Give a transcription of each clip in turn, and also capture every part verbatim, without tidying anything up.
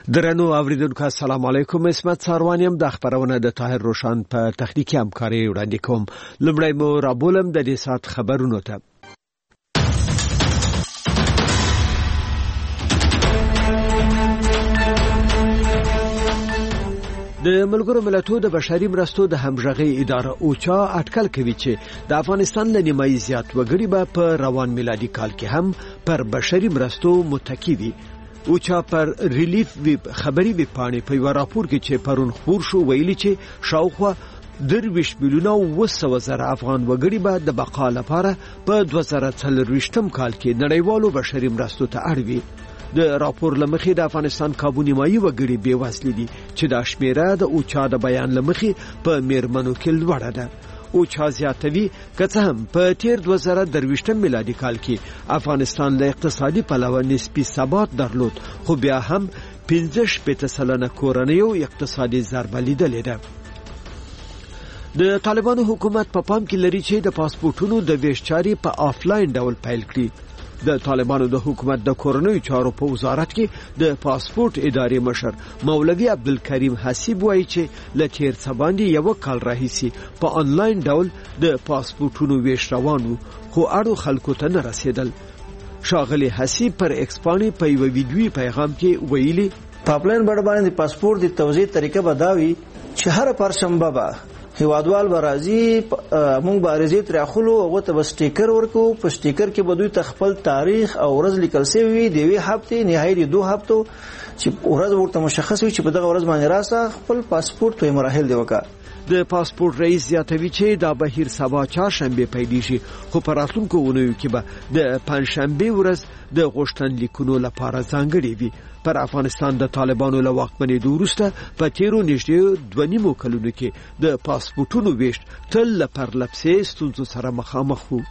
درنو اوریدونکو السلام علیکم. اسمت ساروانیم د خبرونه د طاهر روشان په تخنیکی همکاري وړاندې کوم. لومړی مو رابولم د دې سات خبرونو ته. د ملګرو ملتونو د بشري مرستو د همغږي اداره اوچا اټکل کوي چې د افغانستان له نیمایي زیات وګړي به په روان میلادي کال کې هم پر بشري مرستو متکی وي. اوچا پر ریلیف ویب خبري ویب پاڼې په یو راپور کې چې پرون خبر شو ویلي چې شاوخوا درویش میلیونه و سوه زره افغان وګړي به د بقا لپاره په دوه زره څلرویشتم کال کې نړیوالو بشري مرستو ته اړ وي. د راپور لمخې د افغانستان کابو نیمایي وګړي بې وسلې دي چې دا شمیره د اوچا د بیان لمخې په میرمنو کې لوړه ده. اوچا زیاتوي که څه هم په تیر دوه زره درویشتم میلادي کال کې افغانستان له اقتصادي پلوه نسبي ثبات درلود، خو بیا هم پنځه شپېته سلنه کورنیو اقتصادي ضربه لیدلې ده. د طالبانو حکومت په پام کې لري چې د پاسپورتونو د ویش چارې په آفلاین ډول پیل کړي. د طالبانو د حکومت د کورنیو چارو په وزارت کې د پاسپورت ادارې مشر مولوي عبدالکریم حسیب وایي چې له تیر څه باندې یو کال راهیسي په آنلاین ډول د پاسپورتونو ویش روانو، خو اړو خلکو ته نه رسیدل. ښاغلی حسیب پر ایکس باندې په یو ویډیوي پیغام کې ویلي په آفلاین بڼه باندې د پاسپورت د توزیع طریقه به دا وي چې هر پرشنبه به هیوادوال برازي مونږ به عریضې تر اخلو او ته به سټیکر ورکو. په سټیکر کې به دوی تخپل تاریخ او ورځ لیکل شوی دی وی هفته نهایي دی دوه هفتو چې ورځ ورته مشخص وي چې په دغه ورځ باندې راسه خپل پاسپورت په مراحل دی وکړه. د پاسپورت رئیس زیاتوي چې دا بهیر سبا چهارشنبه پیلیږي، خو په راتلونکو اونیو کې به د پنځشنبه ورځ د غوښتنلیکونو لپاره ځانګړي وي. پر افغانستان د طالبانو له واکمنۍ وروسته په تیرو نږدې دوه نیمو کلونو کې د پاسپورتونو ویش تل له پرلپسې ستونزو سره مخامخ وو.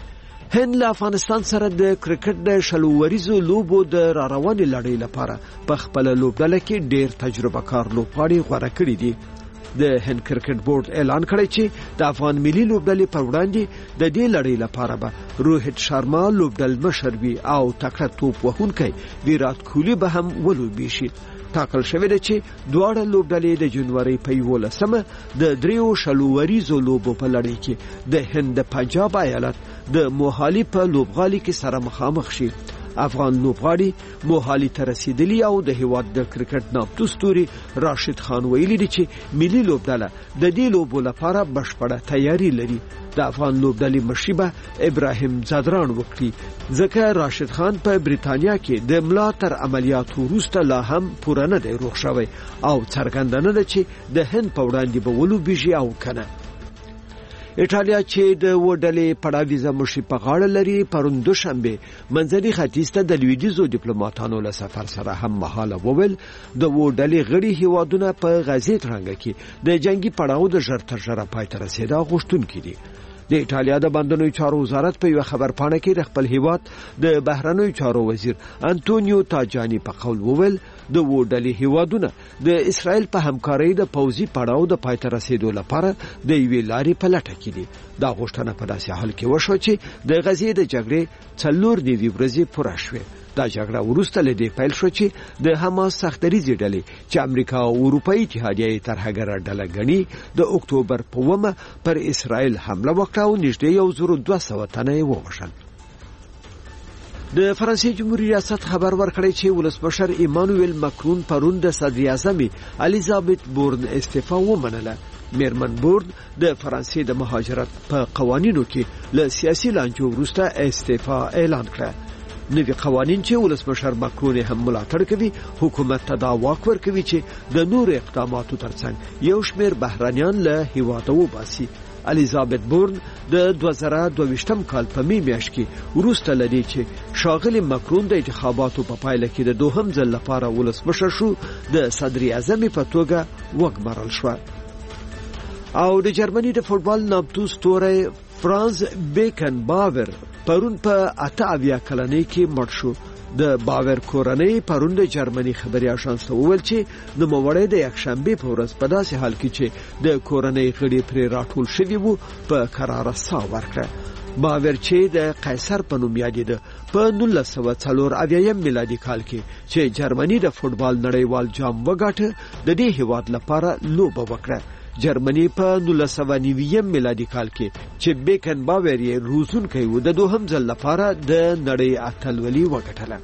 هند له افغانستان سره د کرکټ د شلو وریزو لوبو د راروانې لړۍ لپاره په خپله لوبډله کې ډېر تجربه کار لوبغاړي غوره کړي دي. د هند کرکټ بورډ اعلان کړی چې د افغان ملي لوبډلې پر وړاندې د دې لړۍ لپاره به روهیت شرما لوبډل مشر وي او تکړه توپ وهونکی ویرات کوهلی به هم ولوبي شي. ټاکل شوی دی چې دواړه لوبډلې د جنوري په یولسمه د دریو شلو وریزو لوبو په لړۍ کې د هند د پنجاب ایالت د موهالي په لوبغالي کې سره مخامخ شي. افغان لوبغاړي موهالي ته رسیدلی او د هیواد د کرکټ نامتو ستوري راشد خان ویلي دی چې ملي لوبډله د دې لوبو لپاره بشپړه تیاری لري. د افغان لوبډلې مشري به ابراهیم زادران وکړي، ځکه راشد خان په بریتانیا کې د ملا تر عملیاتو وروسته لا هم پوره نه دی روغ شوی او څرګنده نه ده چې د هند په وړاندې به ولوبیږي او کنه. ایټالیا چې د وډلې پړاویزه مشري په غاړه لري پرون دوشنبه منځني ختیځ ته د لویدیزو ډیپلوماټانو له سفر سره هم مهاله وویل د وډلې غړي هیوادونه په غزې ترانګه کې د جنگي پړاو د ژر تر ژره پای ته رسیدا غوښتونکي دي. د ایټالیا د بندرونو چارو وزارت په یو خبر پاڼه کې د خپل هیواد د بهرنیو چارو وزیر انټونیو تاجانی په قول وویل د وډلې هیوادونه د اسرائیل په همکارۍ د پوځي پړاو د پای ته رسیدو لپاره د یوې لارې په لټه کې دي. دا غوښتنه په داسې حال کې وشوه چې د غزې د جګړې څلور نیوي ورځې پوره شوې. دا جګړه وروسته له دې پیل شو چې د حماس سختریزې ډلې چې امریکا او اروپایي اتحادیه یې ترهګره ډله ګڼي د اکتوبر په اوومه پر اسرائیل حمله وکړه او نږدې یو زر دوه سوه تنه یې ووژل. د فرانسې جمهوریت ریاست خبر ورکړی چې ولسمشر ایمانوئل ماکرون پرون د صدر اعظم الیزابت بورن استعفا ومنله. میرمن بورن د فرانسې د مهاجرت په قوانینو کې له سیاسي لانجو وروسته استعفا اعلان کړه. نوی قوانین چې ولسمشر ماکرون هم ملاتړ کوي حکومت ته دا واک ورکوي چې د نور اقداماتو ترڅنګ یو شمېر بهرانیان له هیواده وباسي. الیزابت بورن د دوه زره دوه ویشتم کال په می میاشت کې وروسته لدی چې ښاغلی ماکرون د انتخاباتو په پایله کې د دوهم ځل لپاره ولسمشر شو د صدر اعظم په توګه وګمارل شو. او د جرمني د فوټبال نامتو ستوری فرانز بیکن باور پرون په اته اویا کلنۍ کې مړ شو. د باور کورنۍ پرون د جرمني خبري اژانس ته وویل چې نوموړی د یکشنبه په ورځ په داسې حال کې چې د کورنۍ غړي پرې راټول شوي وو په قراره ساه ورکړه. باورچی د قیصر په نوم یادېده. په نولس سوه څلور اویایم میلادي کال کې چې جرمني د فوټبال نړیوال جام وګاټه د دې هیواد لپاره لوبه وکړه. جرمني په نولس سوه نویم میلادي کال کې چې بیکن باور یې روزونکی و د دوهم ځل لپاره د نړۍ اتلولي وګټله.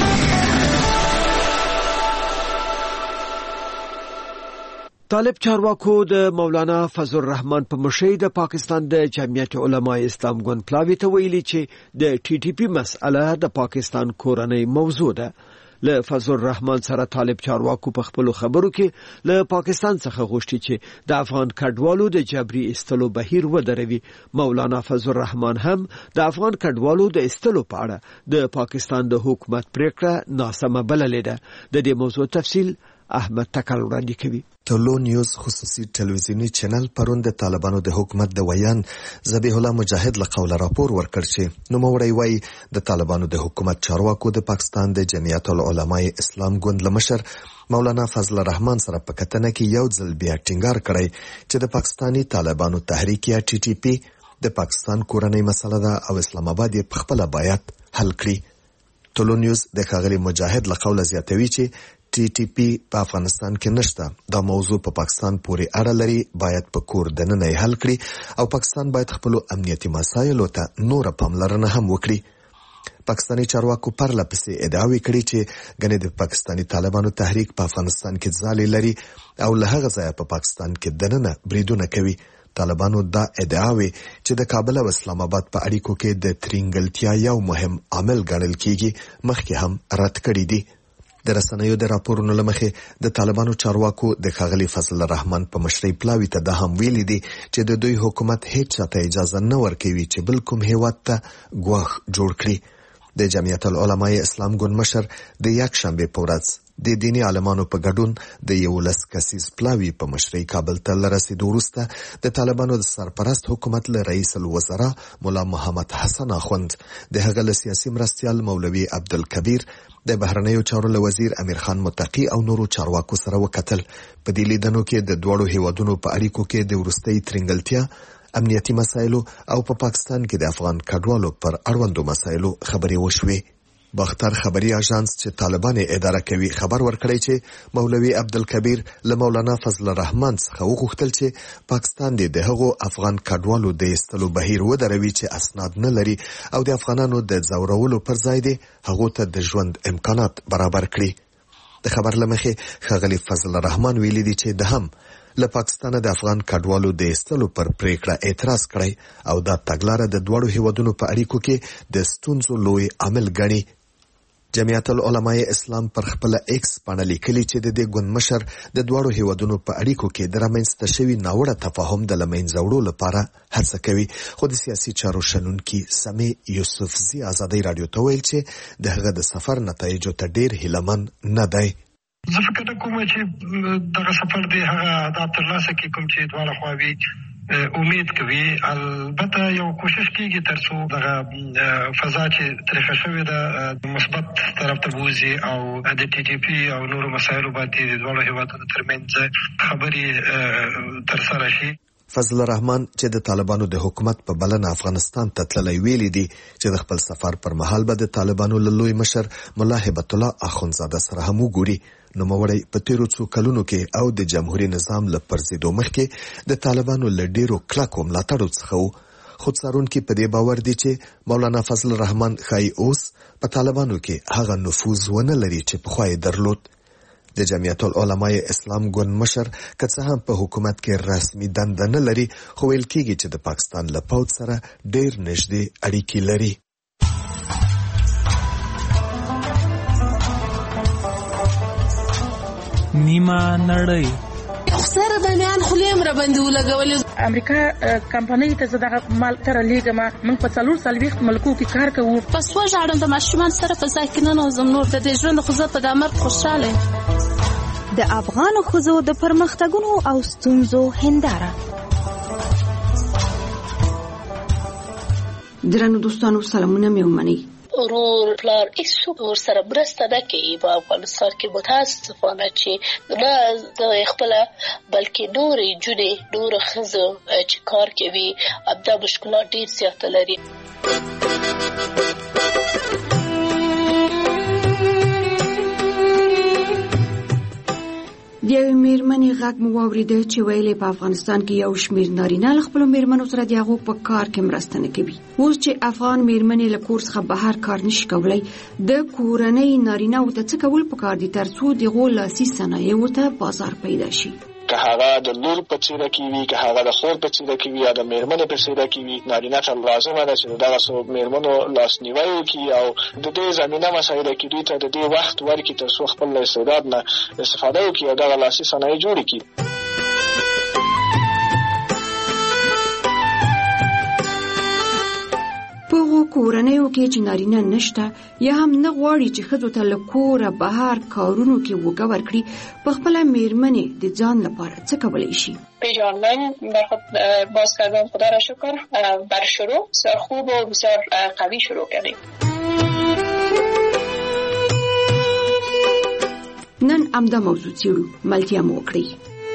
طالب چارواکو د مولانا فضل الرحمن په مشرۍ د پاکستان د جمعیت علماء اسلام ګوند پلاوي ته ویلي چې د ټي ټي پی مسأله د پاکستان کورنۍ موضوع ده. له فضل الرحمن سره طالب چارواکو په خپل خبرو کې له پاکستان څخه غوښتي چې د افغان کډوالو د جبري استلو بهیر ودروي. مولانا فضل الرحمن هم د افغان کډوالو د استلو په اړه د پاکستان د حکومت پریکړه ناسمه بللې ده. د دې موضوع تفصیل احمد تکل وړاندې کوي. تولو نیوز خصوصي ټلویزیونی چینل پرون د طالبانو د حکومت د ویان ذبیح الله مجاهد له قوله راپور ورکړ چې نوموړی وایي د طالبانو د حکومت چارواکو د پاکستان د جمعیت العلماء اسلام ګوند لمشر مولانا فضل الرحمن سره په کتنه کې یو ځل بیا ټینګار کړی چې د پاکستانی طالبانو تحریک یا ټي ټي پی د پاکستان کورنۍ مسله ده او اسلام آباد یې په خپل باید حل کړي. تولو نیوز د ښاغلي مجاهد له قوله زیاتوي چې ټي ټي پی په افغانستان کې نشته. دا موضوع په پاکستان پورې اړه لري، باید په کور دننه حل کړي او پاکستان باید خپل امنیتي مسایلو ته نور پاملرنه هم وکړي. پاکستانی چارواکو پرله پسې ادعاوې کړي چې ګنې د پاکستانی طالبانو تحریک په افغانستان کې ځالې لري او له هغه ځایه په پاکستان کې دننه بریدونه کوي. طالبانو دا ادعاوې چې د کابل او اسلام آباد په اړیکو کې د ترینګلتیا یو مهم عامل ګڼل کیږي مخکې هم رد کړي دي. د رسنیو د راپورونو لمخې د طالبانو چارواکو د ښاغلي فضل الرحمن په مشرۍ پلاوي ته دا هم ویلي دي چې د دوی حکومت هیڅ چاته اجازه نه ورکوي چې بل کوم هیواد ته ګواښ جوړ کړي. د جمعیت العلماء اسلام ګوند مشر د یکشنبې په ورځ د دینی عالمانو په ګډون د یولس کسیز پلاوي په مشرۍ کابل ته لرسېدو وروسته د طالبانو د سرپرست حکومت له رئیس الوزرا مولا محمد حسن اخوند د هغه له سیاسي مرستیال مولوي عبدالکبیر د بهرنیو چارو له وزیر امیر خان متقی او نورو چارواکو سره وکتل. په دې لیدنو کې د دوړو هیوادونو په اړیکو کې د وروستۍ ترینګلتیا، امنیتي مسایلو او په پا پاکستان کې د افغان کډوالو پر اړوندو مسایلو خبرې وشوې. باختر خبري اژانس چې طالبان اداره کوي خبر ورکړی چې مولوي عبدالکبیر له مولانا فضل الرحمن څخه وغوښتل چې پاکستان د هغو افغان کډوالو د ایستلو بهیر ودروي چې اسناد نه لري او د افغانانو د ځورولو پر ځای دی هغو ته د ژوند امکانات برابر کړي. د خبر لمخې ښاغلي فضل الرحمن ویلي دي چې د هم له پاکستانه د افغان کډوالو د ایستلو پر پریکړه اعتراض کړی او دا تګلاره د دوړو هیوادونو په اړیکو کې د ستونزو لوی عامل ګڼي. جمعیت العلماء اسلام پر خپل ایکس باندې لیکلي چې د دې ګوند مشر د دوړو هیوادونو په اړیکو کې د رامنځته شوي ناوړه تفاهم د لمنځه وړو لپاره هڅه کوي. خو د سیاسي چارو شنونکي سمې یوسفزي ازادۍ راډیو ته ویل چې د هغه د سفر نتایجو ته ډیر هیلهمن نه دی. زه فکر کوم چې دغه سفر دی هغه د ترلاسه کې کوم چې دواړه خواوې امید کوي. البته یو کوشش کیږي ترڅو دغه فضا چې طرحه شوې ده مثبت طرف ته بوځي او د ټي ټي پی او نورو مسایلو باندې د دواړو هیوادونو ترمنځ خبرې ترسره شي. فضل الرحمن چې د طالبانو د حکومت په بلنه افغانستان ته تللی ویلي دي چې د خپل سفر پر مهال به د طالبانو له لوی مشر ملا هبت الله اخوندزاده سره هم وګوري. نوموړی په تیرو څو کلونو کې او د جمهوریت نظام له پرځېدو مخکې د طالبانو له ډیرو کلکو ملاتړو څخه و. خو څارونکي په دې باور دي چې مولانا فضل الرحمن ښایي اوس په طالبانو کې هغه نفوذ ونه لري چې پخوا یې درلود. د جمعیت العلماء اسلام ګوند مشر که څه هم په حکومت کې رسمي دنده نه لري خو ویل کېږي چې د پاکستان له پوځ سره ډیر نږدې اړیکې لري. نیمه نړۍ سره باندې خلیم را باندې ولګولې. امریکا کمپنۍ ته زداغه مال تر لیګه ما من په څلور سال وخت ملکو کې کار کوو. پس وژاړم د ماشومان سره په ځای کې نه نوزم نور د دې ژوند خو زه په دامر خوشاله. د افغان ښځو د پرمختګونو او ستونزو هنداره. درنو دوستانو سلامونه مې ومنئ. ورور پلار هیڅوک ورسره مرسته نه کوي په افغانستان کې. متاسفانه چې نه د خپله بلکې نورې نجونې نورې ښځو چې کار کوي همدا مشکلات ډېر زیاته لري. د یوې میرمنې غږ مو واورېده چې ویلې په افغانستان کې یو شمېر نارینه له خپلو میرمنو سره د هغو په کار کې مرسته نه کوي. اوس چې افغان میرمنې له کور څخه بهر کار نشي کولی، د کورنۍ نارینه‌وو ته څه کول پکار دي تر څو د هغو لاسي صنایعو ته بازار پیدا شي؟ که هغه د لور په څیره کې وي، که هغه د خور په څیره کې وي یا د میرمنې په څیره کې وي، نارینه ته لازمه ده چې دغه څو میرمنو لاسنیوی وکړي او د دې زمینه مسایله کې دوی ته د دې وخت ورکړي تر څو خپل استعداد نه استفاده وکړي او دغه لاسي صنایع جوړې کړي. په هغو کورنیو کې چې نارینه نشته یا هم نه غواړي چې ښځو ته له کوره بهر کارونو کې وګه ورکړي، په خپله میرمنې د ځان لپاره څه کولی شي؟ پیج آنلاین بر خود باز کردم، خدا را شکر بر شروع بسیار خوب و بسیار قوی شروع کردیم. نن همدا موضوع څیړو، ملتیا مو وکړئ.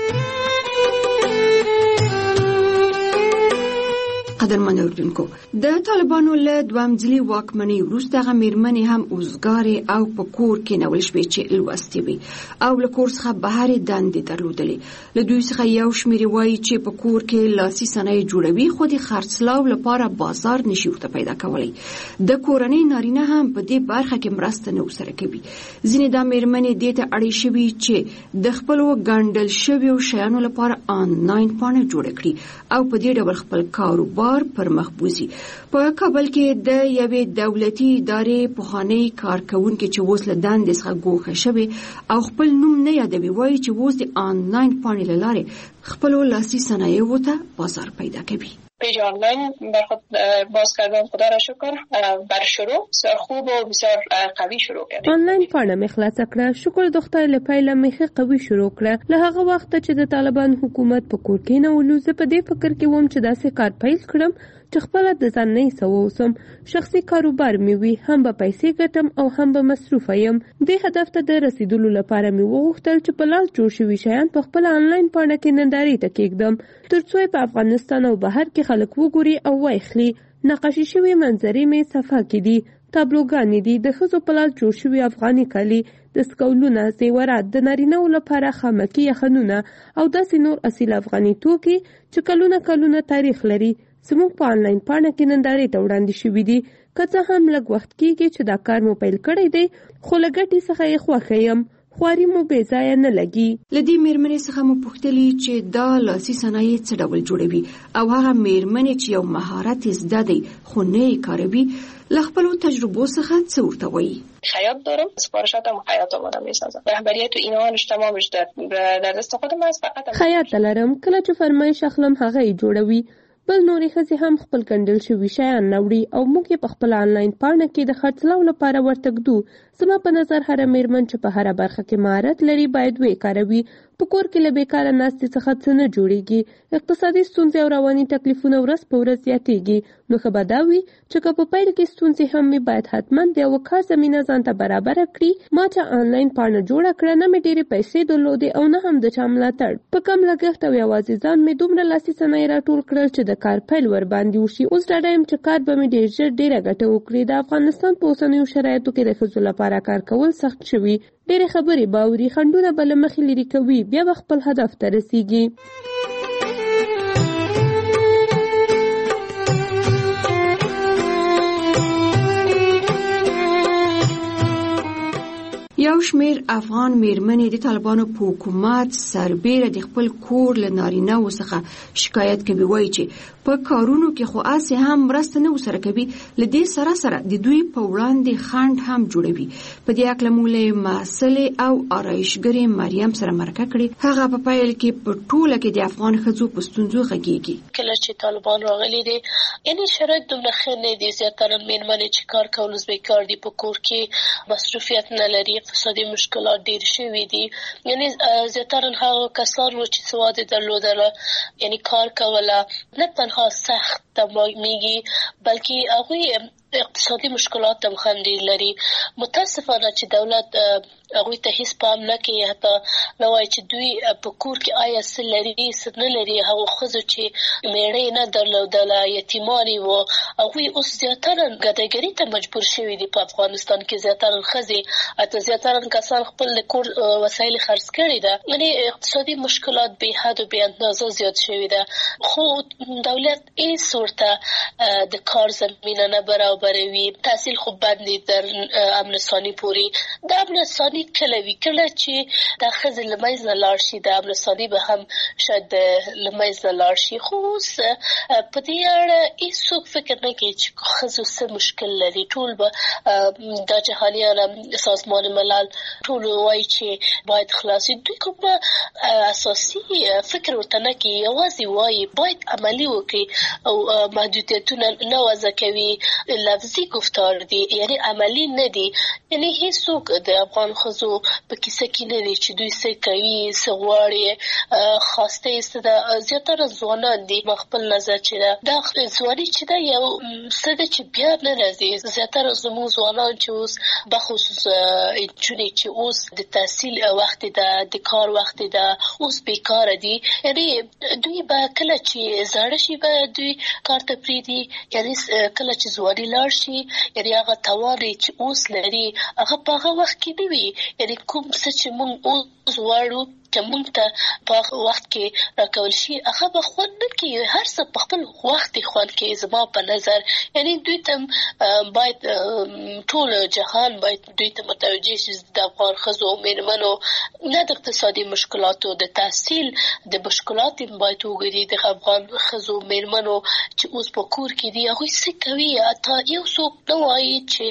قدرمن اوریدونکو، د طالبانو له دویم ځلي واکمنۍ وروسته هغه میرمنې هم اوزګارې او په کور کې نول شوې چې لوستې وي او له کور څخه بهرې دندې درلودلې. له دوی څخه یو شمېر وایي چې په کور کې لاسي صنایع جوړوي خو د خرڅلاو لپاره بازار نشي ورته پیدا کولی. د کورنۍ نارینه هم په دې برخه کې مرسته نه ورسره کوي. ځینې دا میرمنې دې ته اړې شوي چې د خپلو ګنډل شویو شیانو لپاره آنلاین پاڼه جوړه کړي او په دې ډول خپل کاروبار پر مخ بوزي. په کابل کې د یوې دولتي ادارې پخوانی کارکونکي چې اوس له دندې څخه ګوښه شوی او خپل نوم نه یادوي وایي چې اوس د آنلاین پاڼې له لارې خپلو لاسي صنایعو ته بازار پیدا کوي. پیج آنلاین بر خود باز کردم، خدا را شکر بر شروع بسیار خوب و بسیار قوی شروع کردیم. آنلاین پاڼه مې خلاصه کړه، شکر د خدای له پیله مې ښه قوي شروع کړه. له هغه وخته چې د طالبان حکومت په کور کې نه ولو، زه په دې فکر کې وم چې داسې کار پیل کړم چې خپل د ځان نه سو اوسم، شخصي کاروبار مې وي، هم به پیسې ګټم او هم به مصروف یم. دې هدف ته د رسیدلو لپاره مې وغوښتل چې په لاس جوړ شوي شیان په خپل آنلاین پاڼه کې نندارې ته کېږدم ترڅو په افغانستان او بهر کې خلک وګوري او واخلي. نقاشي شوي منظرې مې صفحه کې دي، تابلوګانې دي، د ښځو په لاس جوړ شوي افغاني کالي، دستکولونه، زیورات، د نارینه‌و لپاره خامکي یخنونه او داسې نور اصیل افغاني توکي چې کلونه کلونه تاریخ لري زموږ په آنلاین پاڼه کې نندارې ته وړاندې شوي دي. که څه هم لږ وخت کېږي چې دا کار مو پیل کړی دی، خو له ګټې څخه یې خوښه یم. خواري مو بې ځایه نه لګي. له دې میرمنې څخه مو پوښتلي چې دا لاسي صنایع څه ډول جوړوي او هغه میرمنې چې یو مهارت یې زده دی خو نه یې کاروي، له خپلو تجربو څخه څه ورته وایي؟ خیاط دارم، سفارشاتم خیاط آمادم میسازم. رهبریت و اینهانش تمامش در در دست خودم است. فقط خیاط لرم، کله چې فرمایش اخلم هغه یې جوړوي. بل نورې ښځې هم خپل ګنډل شوي شیان راوړي او موږ یې په خپل آنلاین پاڼه کې د خرڅلاو لپاره ورته ږدو. زما په نظر هره میرمن چې په هره برخه کې مهارت لري باید ویې کاروي. په کور کې له بیکاره ناستې څخه څه نه جوړیږي. اقتصادي ستونزې او رواني تکلیفونه ورځ په ورځ زیاتیږي. نو ښه به دا وي چې که په پیل کې ستونزې هم مې باید حتما د یوه کار زمینه ځان ته برابره کړي. ما چې آنلاین پاڼه جوړه کړه، نه مې ډېرې پیسې درلودې او نه هم د چا ملاتړ. په کم لګښت او یوازې ځان مې دومره لاسي صنایع راټول کړل چې د کار پیل ورباندې وشي. اوس ډاډه یم چې کار به مې ډېر ژر ډېره ګټه وکړي. د افغانستان په اوسنیو شرایطو کې د ښځو لپاره کار کول سخت شوي. ډېرې خبرې باوري، خنډونه به له مخې لرې کوي، بیا به خپل هدف ته رسیږي. یو شمېر افغان میرمنې د طالبانو په حکومت سربیره د خپل کور له نارینه‌وو څخه شکایت کوي، وایي چې په کارونو کې خو اسې هم مرسته نه ورسره کوي. له دې سره سره د دوی په وړاندې خنډ هم جوړوي. په دې هکله مو له محصلې او آرایشګرې مریم سره مرکه کړې. هغه په پیل کې په ټوله کې د افغان ښځو په ستونزو غږېږي. کله چې طالبان راغلي دي، یعنې شرایط دومره ښه نه دي. زیاتره میرمنې چې کار کول بیکار دي، په کور کې مصروفیت نه لري، اقتصادي مشکلات ډېر شوي دي. یعنې زیاتره هغه کسان وو چې سواد یې درلودله، یعنې کار کوله، نه تنها سخت تمامیږي بلکې هغوی اقتصادي مشکلات هم هم ډېر لري. متاسفانه چې دولت هغه ته هیڅ پام نه کوي، حتی نو وایي چې دوی په کور کې آیا څه لري څه نه لري. هغه ښځو چې میړه نه درلودله، یتیمانې وو، هغوی اوس زیاتره ګداګري ته مجبور شوي دي. په افغانستان کې زیاتره ښځې حتی زیاتره کسان خپل د کور وسایل خرڅ کړي ده. یعنې اقتصادي مشکلات بې حد و بې اندازه زیات شوي ده. خو دولت هېڅ ورته د کار زمینه نه برابروي. تحصیل خو بند دي در امن ثاني پورې. د امن ثاني کله وي کله چې دا ښځې له منځه لاړ شي، د امن ثاني به هم شاید له منځه لاړ شي. خو اوس په دې اړه هېڅوک فکر نه کوي چې ښځو څه مشکل لري. ټول به دا جهانیان سازمان ملل ټول وایي چې باید خلاصي. دوی کوم اساسي فکر ورته نه کوي، یوازې وایي باید عملي وکړي او محدودیتونه نه وضع کوي. لفظي گفتار دي، یعنی عملي نه دي. یعنی هیڅوک د افغان ښځو په کیسه کې نه دي چې دوی څه کوي څه غواړي. خواسته یې څه ده، زیاتره ځوانان دي. ما خپل نظر چې ده دا ځواني چې ده یو څه ده چې بیا نه راځي. زیاتره زموږ ځوانان چې اوس بخصوص نجونې چې اوس د تحصیل وخت ده، د کار وخت ده، اوس بیکاره دي. یعنی دوی به کله چې زاړه شي به دوی کار ته پرېږدي. یعنی کله چې ځواني لاړ شي، یعنی هغه توان چې اوس لري هغه په هغه وخت کې نه وي. یعنی کوم څه چې موږ اوس غواړو چې موږ ته په وخت کې راکول شي هغه به خوند نه کوي. هر څه په خپل وخت خوند کوي زما په نظر. یعنی دوی ته باید ټول جهان باید دوی ته متوجه شي د افغان ښځو او مېرمنو نه د اقتصادي مشکلاتو د تحصیل د مشکلات باید وګوري. د افغان ښځو مېرمنو چې اوس په کور کې دي هغوی څه کوي. حتی یو څوک نه وایي چې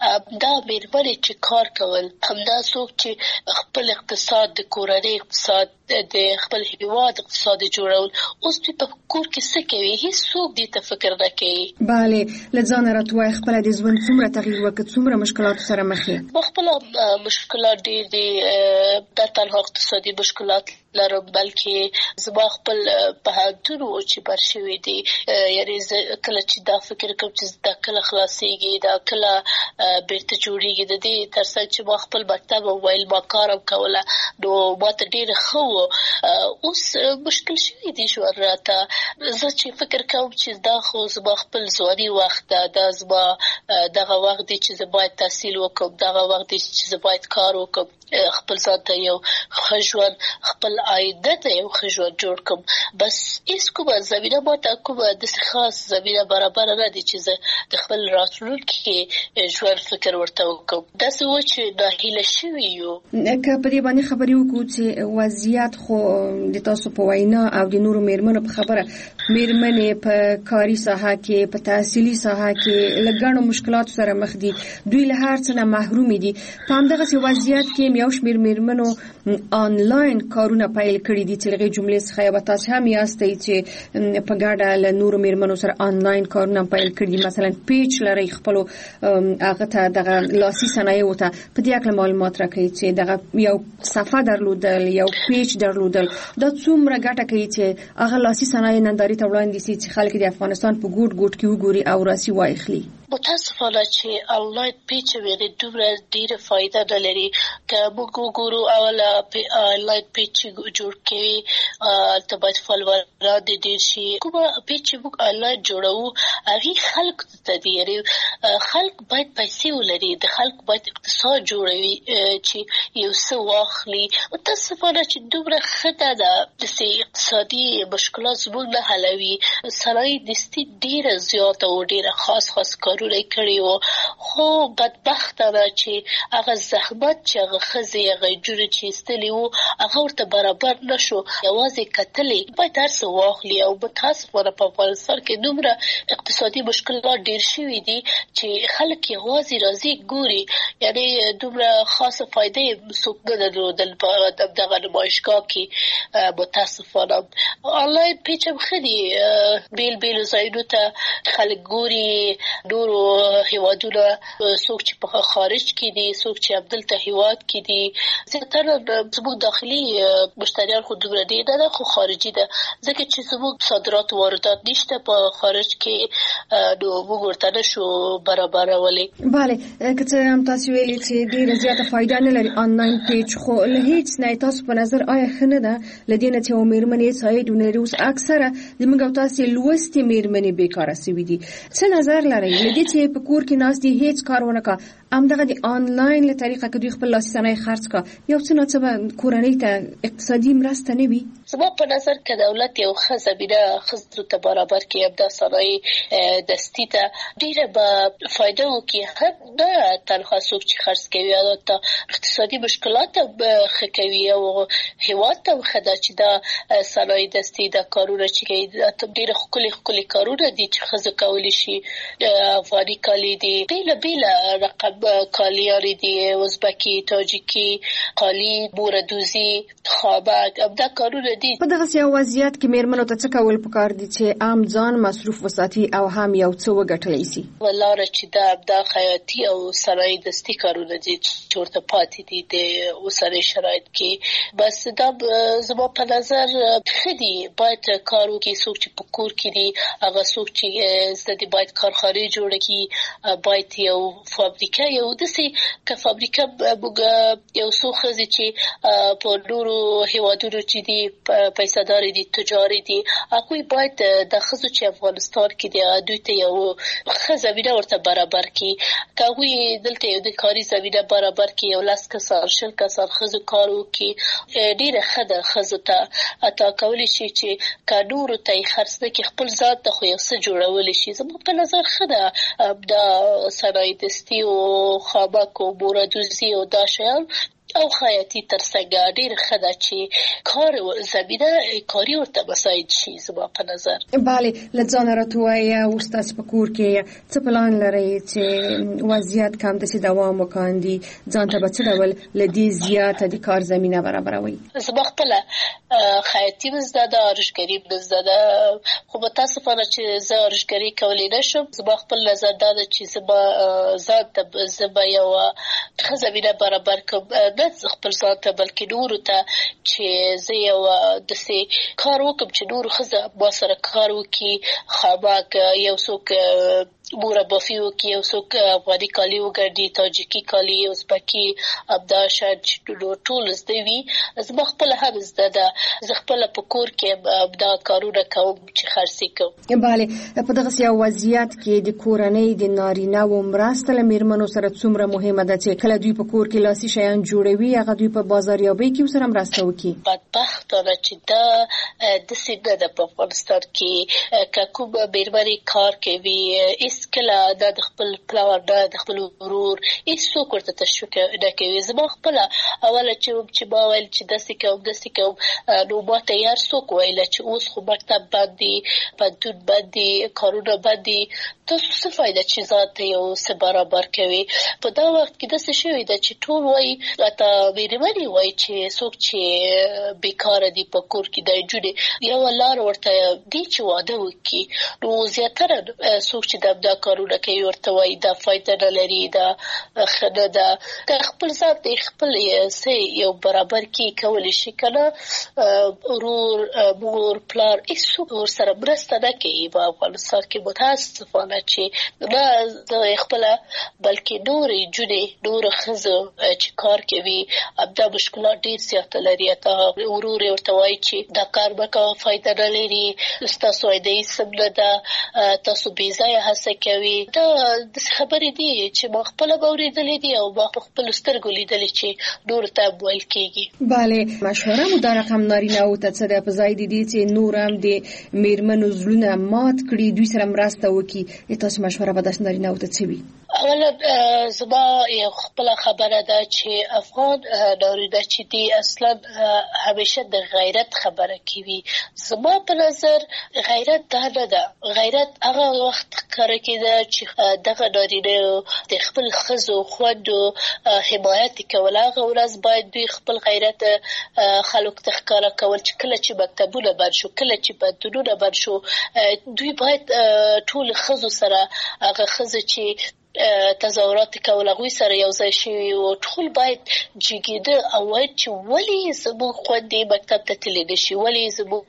دا مېرمنې چې کار کول، همدا څوک چې خپل اقتصاد د کورنۍ اقتصاد د خپل هیواد اقتصاد جوړول، اوس دوی په کور کې څه کوي هیڅوک دې ته فکر نه کوي. بله، له ځانه راته وایه خپله د ژوند څومره تغییر وکړ، څومره مشکلاتو سره مخ یې؟ ما خپله مشکلات ډېر دي. دا تنها اقتصادي مشکلات لرم بلکې زما خپل پوهنتون و چې بر شوي دي. یعنې زه کله چې دا فکر کوم چې دا کله خلاصېږي، دا کله بیرته جوړېږي، د دې تر څنګ چې ما خپل مکتب وویل ما کار هم کوله نو ما ته ډېره ښه و. اوس مشکل شوي دي ژوند راته. زه چې فکر کوم چې دا خو زما خپل ځواني وخت ده، دا زما دغه وخت دی چې زه باید تحصیل وکړم، دغه وخت دی چې زه باید کار وکړم، خپل ځان ته یو ښه ژوند، خپل عایده ته یو ښه ژوند جوړ کړم. بس هېڅ کومه زمینه ما ته کومه داسې خاص زمینه برابره نه دی چې زه د خپل راتلونکي ژوند فکر ورته وکړم. داسې و چې ناهیله شوي یو. که په دې باندې خبرې وکړو چې وضعیت خو د تاسو په وینا او د نورو مېرمنو په خبره، مېرمنې په کاري ساحه کې، په تحصیلي ساحه کې له ګڼو مشکلاتو سره مخ دي. دوی له هر څه نه محرومې دي. په همدغسې وضعیت کې یو شمېر مېرمنو آنلاین کارونه پیل کړي دي چې له هغې جملې څخه یوه تاسې هم یاستئ چې په ګډه له نورو مېرمنو سره آنلاین کارونه پیل کړي دي. مثلا پیج لرئ، خپلو هغه ته دغه لاسي صنایعو ته په دې هکله معلومات راکړئ چې دغه یو صفحه درلودل، یو پیج درلودل، دا څومره ګټه کوي چې هغه لاسي صنایع نندارې ته وړاندې سي چې خلک د افغانستان په ګوټ ګوټ کې وګوري او راسي واخلي. متاسفانه چې آنلاین پیج ویلې دومره ډېره فایده نه لري. که موږ وګورو اوله آنلاین پیج جوړ کوي هلته باید فالووران دې ډېر شي. کومه پیج چې موږ آنلاین جوړوو هغې خلک ته دي، یعنې خلک باید پیسې ولري، د خلک باید اقتصاد جوړوي چې یو څه واخلي. متاسفانه چې دومره ښه نه ده، داسې اقتصادي مشکلات زموږ نه حلوي. صنایع دستي ډېره زیاته او ډېره خاص خاص کارونه کړي وو. خو بدبخته ده چې هغه زحمت چې هغه ښځې هغه نجونې چې ایستلي وو هغه ورته برابر نه شو. یوازې کتلې باید هر څه واخلي. او متاسفانه په افغانستان کې دومره اقتصادي مشکلات ډېر شوي دي چې خلک یوازې راځي ګوري. یعنې دومره خاصه فایده یې څوک نه درلودل په دغه نمایشګاه کې. متاسفانه آنلاین پیج هم ښه دي، بیل بیلو ځایونو ته خلک ګوري، نورو نورو هیوادونو څوک چې په خارج کې دي څوک چې عبدالته هیواد کې دي زیاتره زموږ داخلي مشتریان خو دومره دي نه خو خارجي ده ځکه چې زموږ صادرات واردات نشته په خارج کې نو موږ ورته نشو برابرولی. بله که څه هم تاسو ویلي چې ډېره زیاته فایده نه لري آنلاین پیج خو له هیڅ نه تاسو په نظر آیا ښه نه ده له دې نه چې مېرمنې ساید ونلري اوس اکثره زموږ او تاسو لوستې مېرمنې بیکاره سوي دي څه نظر لرئ له دې چې په کور کې ناست دي هیڅ کار ونه کا همدغه د آنلاین له طریقه کې دوی خپل لاسي صنایع خرڅ کا یو څه نه څه به کورنۍ ته اقتصادي مرسته نه وي. زما په نظر که دولت یو ښه زمینه ښځو ته برابر کړي همدا صنایع دستي ته ډېره به فایده وکړي هم نه تنها څوک چې خرڅ کوي البته اقتصادي مشکلات هم ښه کوي او هېواد ته هم ښه ده چې دا صنایع دستي دا کارونه چې کوي ډېره ښکلي ښکلي کارونه دي چې ښځو کولی شي افغاني کالي دي بېله بېله رقم کالیاري دي ازبکي تاجیکي قالي بوردوزي خابک همدا کارونه دي. په دغسې یو وضعیت کې مېرمنو ته څه کول پکار دي چې عام ځان مصروف وساتي او هم یو څه وګټلی شي؟ لاره چې دا همدا خیاطي او صنایع دستي کارونه دي چې ورته پاتې دي د اوسني شرایط کې بس دا زما په نظر ښه دي باید کار وکړي څوک چې په کور کې دي هغه څوک چې زده دي باید کارخانې جوړه کړي باید یو فابریکه یو داسې که فابریکه موږ یو څو ښځې چې په نورو هېوادونو چې دي پیسه‌دارې دي تجارې دي هغوی باید د ښځو چې افغانستان کې دي دوی ته یو ښه زمینه ورته برابر کړي که هغوی دلته یو د کاري زمینه برابر کړي یو لس کسان شل کسان ښځو کار وکړي ډېره ښه ده ښځو ته حتی کولی شي چې که نورو ته یې خرڅ نه کړي خپل ځان ته خو یو څه جوړولی شي. زما په نظر ښه ده دا صنایع دستي او خابک او بوردوزي او دا شیان او خیاطي تر څنګه ډېر ښه ده چې کار زمینه کاري ورته مساعد شي زما په نظر. بله له ځانه راته ووایه اوس تاسو په کور کې څه پلان لرئ چې وضعیت که همداسې دوام وکاندي ځان ته به څه ډول له دې زیاته د کار زمینه برابروئ؟ زما خپله خیاطي مې زده ده آرشګري مې زده ده خو متاسفانه چې زه آرشګري کولی نه شم. زما خپل نظر دا ده چې زه به ځان ته زه به یوه ښه زمینه برابر کړم نه خپل ځان ته بلکې نورو ته چې زه یو داسې کار وکړم چې نورو ښځه ما سره کار وکړي خامک یو څوک بورابافي وکړي یو څوک افغاني کالي وګڼي تاجیکي کالي ازبکي همدا شیان چې ټول زده وي زما خپله هم زده ده زه خپله په کور کې دا کارونه کوم چې خرڅې کوم. بله په دغسې یو وضعیت کې د کورنۍ د نارینه‌وو مرسته له مېرمنو سره څومره مهمه ده چې کله دوی په کور کې لاسي شیان جوړوي هغه دوی په بازاریابۍ کې ورسره مرسته وکړي؟ بدبختانه چې دا داسې نه ده په افغانستان کې که کومه مېرمنې کار کوي هېڅکله نه د خپل پلار نه د خپل ورور هېڅوک ورته تشویق نه کوي. زما خپله اوله چې چې ما ویل چې داسې کوم داسې کوم نو ما ته یې هر څوک ویله چې اوس خو مکتب بند دي پوهنتون بند دي کارونه بند دي تاسو څه فایده چې ځان ته یو څه برابر کوي. په دا وخت کې داسې شوي ده چې ټول وایي حتی مېرمنې وایي چې څوک چې بیکاره دي په کور کې د نجونې یوه لاره ورته دي چې واده وکړي نو زیاتره څوک چې دا دا کارونه کوي ورته وایي دا فایده نه لري دا ښه نه ده. که خپل ځان ته خپل څه یو برابر کړي کولی شي که نه ورور مور پلار هېڅوک ورسره مرسته نه کوي په افغانستان کې متاسفانه چې نه زه خپله بلکې نورې نجونې نورو ښځو چې کار کوي همدا مشکلات ډېر زیاته لري. حتی ورور یې ورته وایي چې دا کار مه کوه فایده نه لري ستاسو عایده هېڅ هم نه ده تاسو بې ځایه هڅه کوي. دا داسې خبرې دي چې ما خپله به اورېدلې دي او ما په خپلو سترګو لیدلې چې نورو ته هم ویل کېږي. بله مشوره مو دا رقم نارینه‌وو ته څه ده په ځای د دې چې نور هم د مېرمنو زړونه مات کړي دوی سره مرسته وکړي تاسو مشوره به داسې نارینه‌وو ته څه وي؟ اولا زما یو خپل خبره ده چې افغان نارینه چې دی اصلا همیشه د غیرت خبره کوي. زما په نظر غیرت دا نه ده. غیرت هغه وخت ښکاره کېده چې دغه نارینه د خپل ښځو خویندو حمایت کول. هغه ورځ باید دوی خپل غیرت خلکو ته ښکاره کول چې کله چې مکتبونه بند شو، کله چې بندونونه بند شو، دوی باید ټول ښځو سره هغه ښځې چې تظاهرات کول هغوی سره یو ځای شوي وو، ټول باید جګېده او وایي چې ولې زموږ خویندې مکتب ته تللی نه شي، ولې زموږ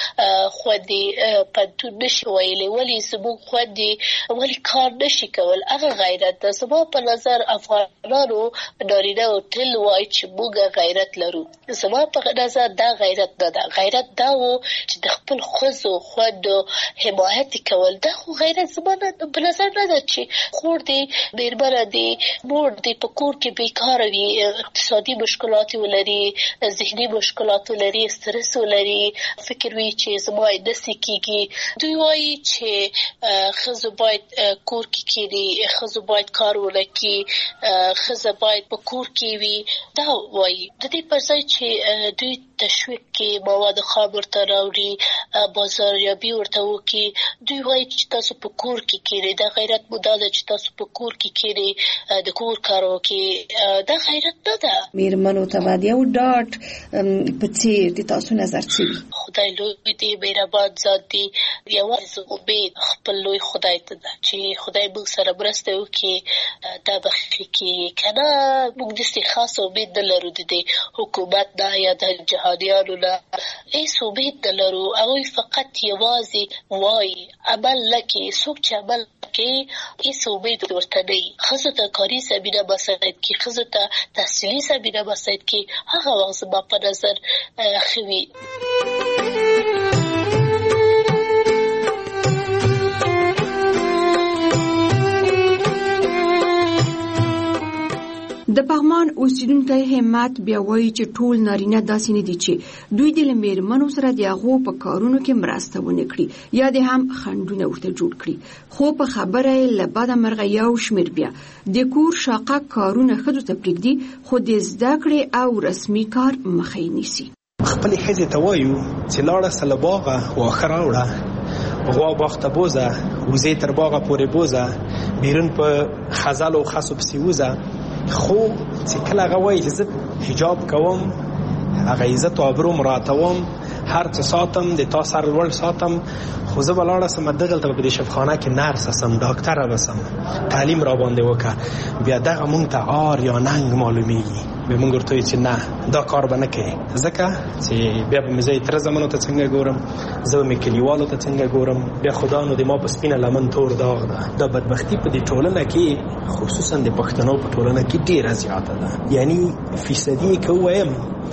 خویندې پوهنتون نه شي ویلی، ولې زموږ خویندې ولې کار نه شي کول. هغه غیرت ده. زما په نظر افغانانو نارینه تل وایي چې موږ غیرت لرو. زما په نظر دا غیرت نه ده. غیرت دا و چې د خپل ښځو خویندو حمایت کول. دا خو غیرت زما په نظر نه ده چې خور میرمنه دی، مور دی په کور کې بیکاره وي، اقتصادي مشکلات ولري، ذهني مشکلات ولري، استرس ولري، فکر وي چې زما داسې کېږي. دوی وایي چې ښځو باید کور کې کښېني، ښځو باید کار ونه کړي، ښځه باید په کور کې وي. دا وایي د دې پر ځای چې دوی تشویق کې مواد خام ورته راوړي، بازاریابي ورته وکړي، دوی وایي چې تاسو په کور کې کښېنئ. دا غیرت مو دا ده چې تاسو په کور کې کېنئ، د کور کار وکړئ. دا غیرت نه ده. میرمنو ته باید یو ډاډ په څېر د تاسو نظر څه وي؟ خدای لوی دی، مهربان ذات دی. یوازې امید خپل لوی خدای ته ده چې خدای موږ سره مرسته وکړي، دا به ښه کېږي. که نه موږ داسې خاص امید نه لرو د دې حکومت نه یا د جهادیانو نه. هېڅ امید نه لرو. هغوی فقط یوازې وایي، عمل نه کوي. څوک چې عمل کوي هېڅ امید ورته نه وي. ښځو ته کاري زمینه مساعد کړي، ښځو ته تحصیلي زمینه مساعد کړي، هغه وخت زما په نظر ښه وي. د پغمان اوسیدونکی همت بیا وایي چې ټول نارینه داسې نه دي چې دوی د له میرمنو سره د هغو په کارونو کې مرسته ونه کړي یا د هم خنډونه ورته جوړ کړي، خو په خبره یې له بده مرغه یو شمېر بیا د کور شاقه کارونه ښځو ته پرېږدي، خو د زده کړې او رسمي کار مخه یې نیسي. خپلې ښځې ته وایو چې لاړه سه له باغه واښه راوړه، غوا باغ ته بوزه، وزې تر باغه پورې بوزه، بیرون په خزل او خسو پسې وزه. خو چې کله هغه وایي چې زه حجاب کوم، هغه عزت او ابرو مراعاتوم، هر څه ساتم، د تا سر لوړ ساتم، خو زه به لاړه سم دغلته په دې شفاخانه کې نرس سم، ډاکټره به سم، تعلیم را باندې وکړه. بیا دغه مونږ ته عار یا ننګ معلومیږي. بیا مونږ ورته وایو چې نه دا کار به نه کوې، ځکه چې بیا به مې زه یې تره زمنو ته څنګه ګورم، زه به مې کلیوالو ته څنګه ګورم. بیا خدا نو د ما په سپینه لمن تور داغ ده. دا بدبختي په دې ټولنه کې خصوصا د پښتنو په ټولنه کې ډېره زیاته ده. یعنی فیصدي که ووایم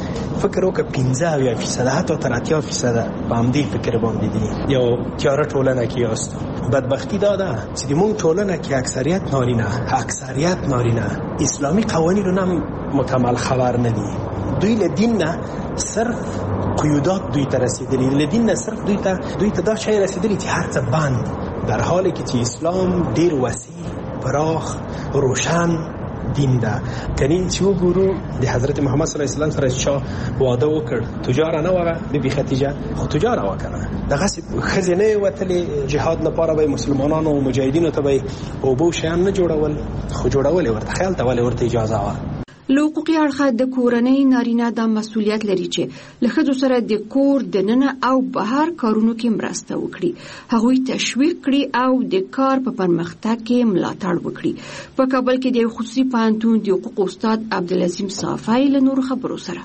فکر وکړه پنځه اویا فیصده حتی تر اتیا فیصده په همدې فکر باندې دي. یو تیاره ټولنه کې یاست. بدبختی دا ده چې د مونږ ټولنه کې اکثریت نارینه اکثریت نارینه اسلامي قوانینو نه مکمل خبر نه دي. دوی له دین نه صرف قیودات دوی ته رسیدلی، له دین نه صرف دوی ته دوی ته دا شی رسیدلی چې هر څه بند، در حالی کې چې اسلام ډیر وسیع، پراخ، روشن دین ده. کنین چې وګورو د حضرت محمد صلی الله علیه وسلم سره چا واده وکړ، تجار نه وغه بیبي خدیجه، خو تجار وکړه. دغه ښځې نه وتلې جهاد لپاره به مسلمانانو او مجاهدینو ته به اوبو شیان نه جوړول، خو جوړول ورته خیال ته ولې ورته اجازه وه. له حقوقي اړخه د کورنۍ نارینه دا مسؤلیت لري چې له ښځو سره د کور دننه او بهر کارونو کې مرسته وکړي، هغوی تشویق کړي او د کار په پرمختګ کې ملاتړ وکړي. په کابل کې د خصوصي پوهنتون د حقوقو استاد عبدالعظیم صافی له نورو خبرو سره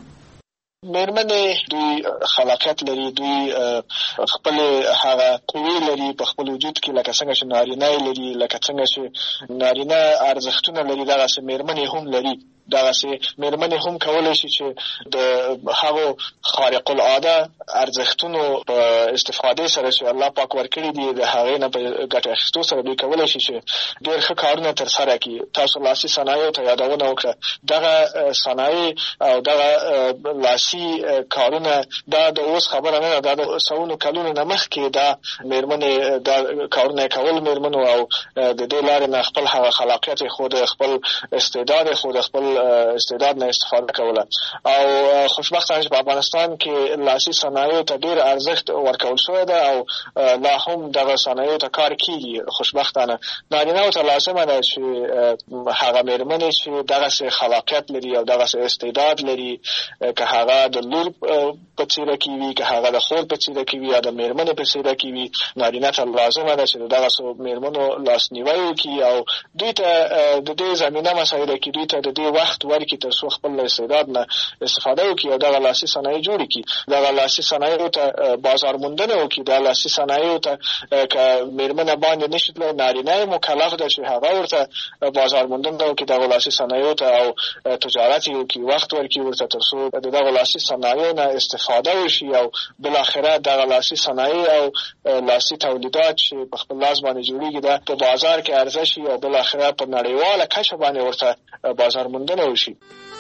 میرمنې دوی خلاقیت لري، دوی خپل هغه قوې لري په خپل وجود کې، لکه څنګه چې نارینه لري، لکه څنګه چې نارینه ارزښتونه لري، دغسې میرمنې هم لري. دغسې مېرمنې هم کولی شي چې د هغو خارق العاده ارزښتونو په استفادې سره چې الله پاک ورکړي دي د هغې نه په ګټه اخیستو سره دوی کولی شي چې ډېر ښه کارونه ترسره کړي. تاسو لاسي صنایعو ته یادونه وکړه. دغه صنایع او دغه لاسي کارونه دا د اوس خبره نه ده، دا د سلونو کلونو نه مخکې دا مېرمنې دا کارونه کول مېرمنو او د دې لارې نه خپل هغه خلاقیت یې ښود، خپل استعداد یې ښود، خپل استعداد نه استفاده کوله. او خوشبختانه چې په افغانستان کې لاسي صنایعو ته ډېر ارزښت ورکول شوی ده او لا هم دغه صنایعو ته کار کېږي. خوشبختانه نارینه‌و ته لازمه ده چې هغه مېرمنې چې دغسې خلاقیت لري او دغسې استعداد لري، که هغه د لور په څېره کې وي، که هغه د خور په څېره کې وي یا د مېرمنې په څېره کې وي، نارینه ته لازمه ده چې د دغسو مېرمنو لاسنیوی وکړي او دوی ته د دې زمینه مسایله کې دوی ته د دې وخت ورکړي تر څو خپل استعداد نه استفاده وکړي او دغه لاسي صنایع جوړې کړي. دغه لاسي صنایعو ته بازار موندنه وکړي. دغه لاسي صنایعو ته که مېرمنه باندې نشي تللی، نارینه یې مکلف ده چې هغه ورته بازار موندنه وکړي دغه لاسي صنایعو ته او تجارت یې وکړي، وخت ورکړي ورته تر څو د دغه لاسي صنایعو نه استفاده وشي او بالاخره دغه لاسي صنایع او لاسي تولیدات چې په خپل لاس باندې جوړېږي دا په بازار کې عرضه شي او بالاخره په نړیواله کچه باندې ورته بازار موندنه وشي.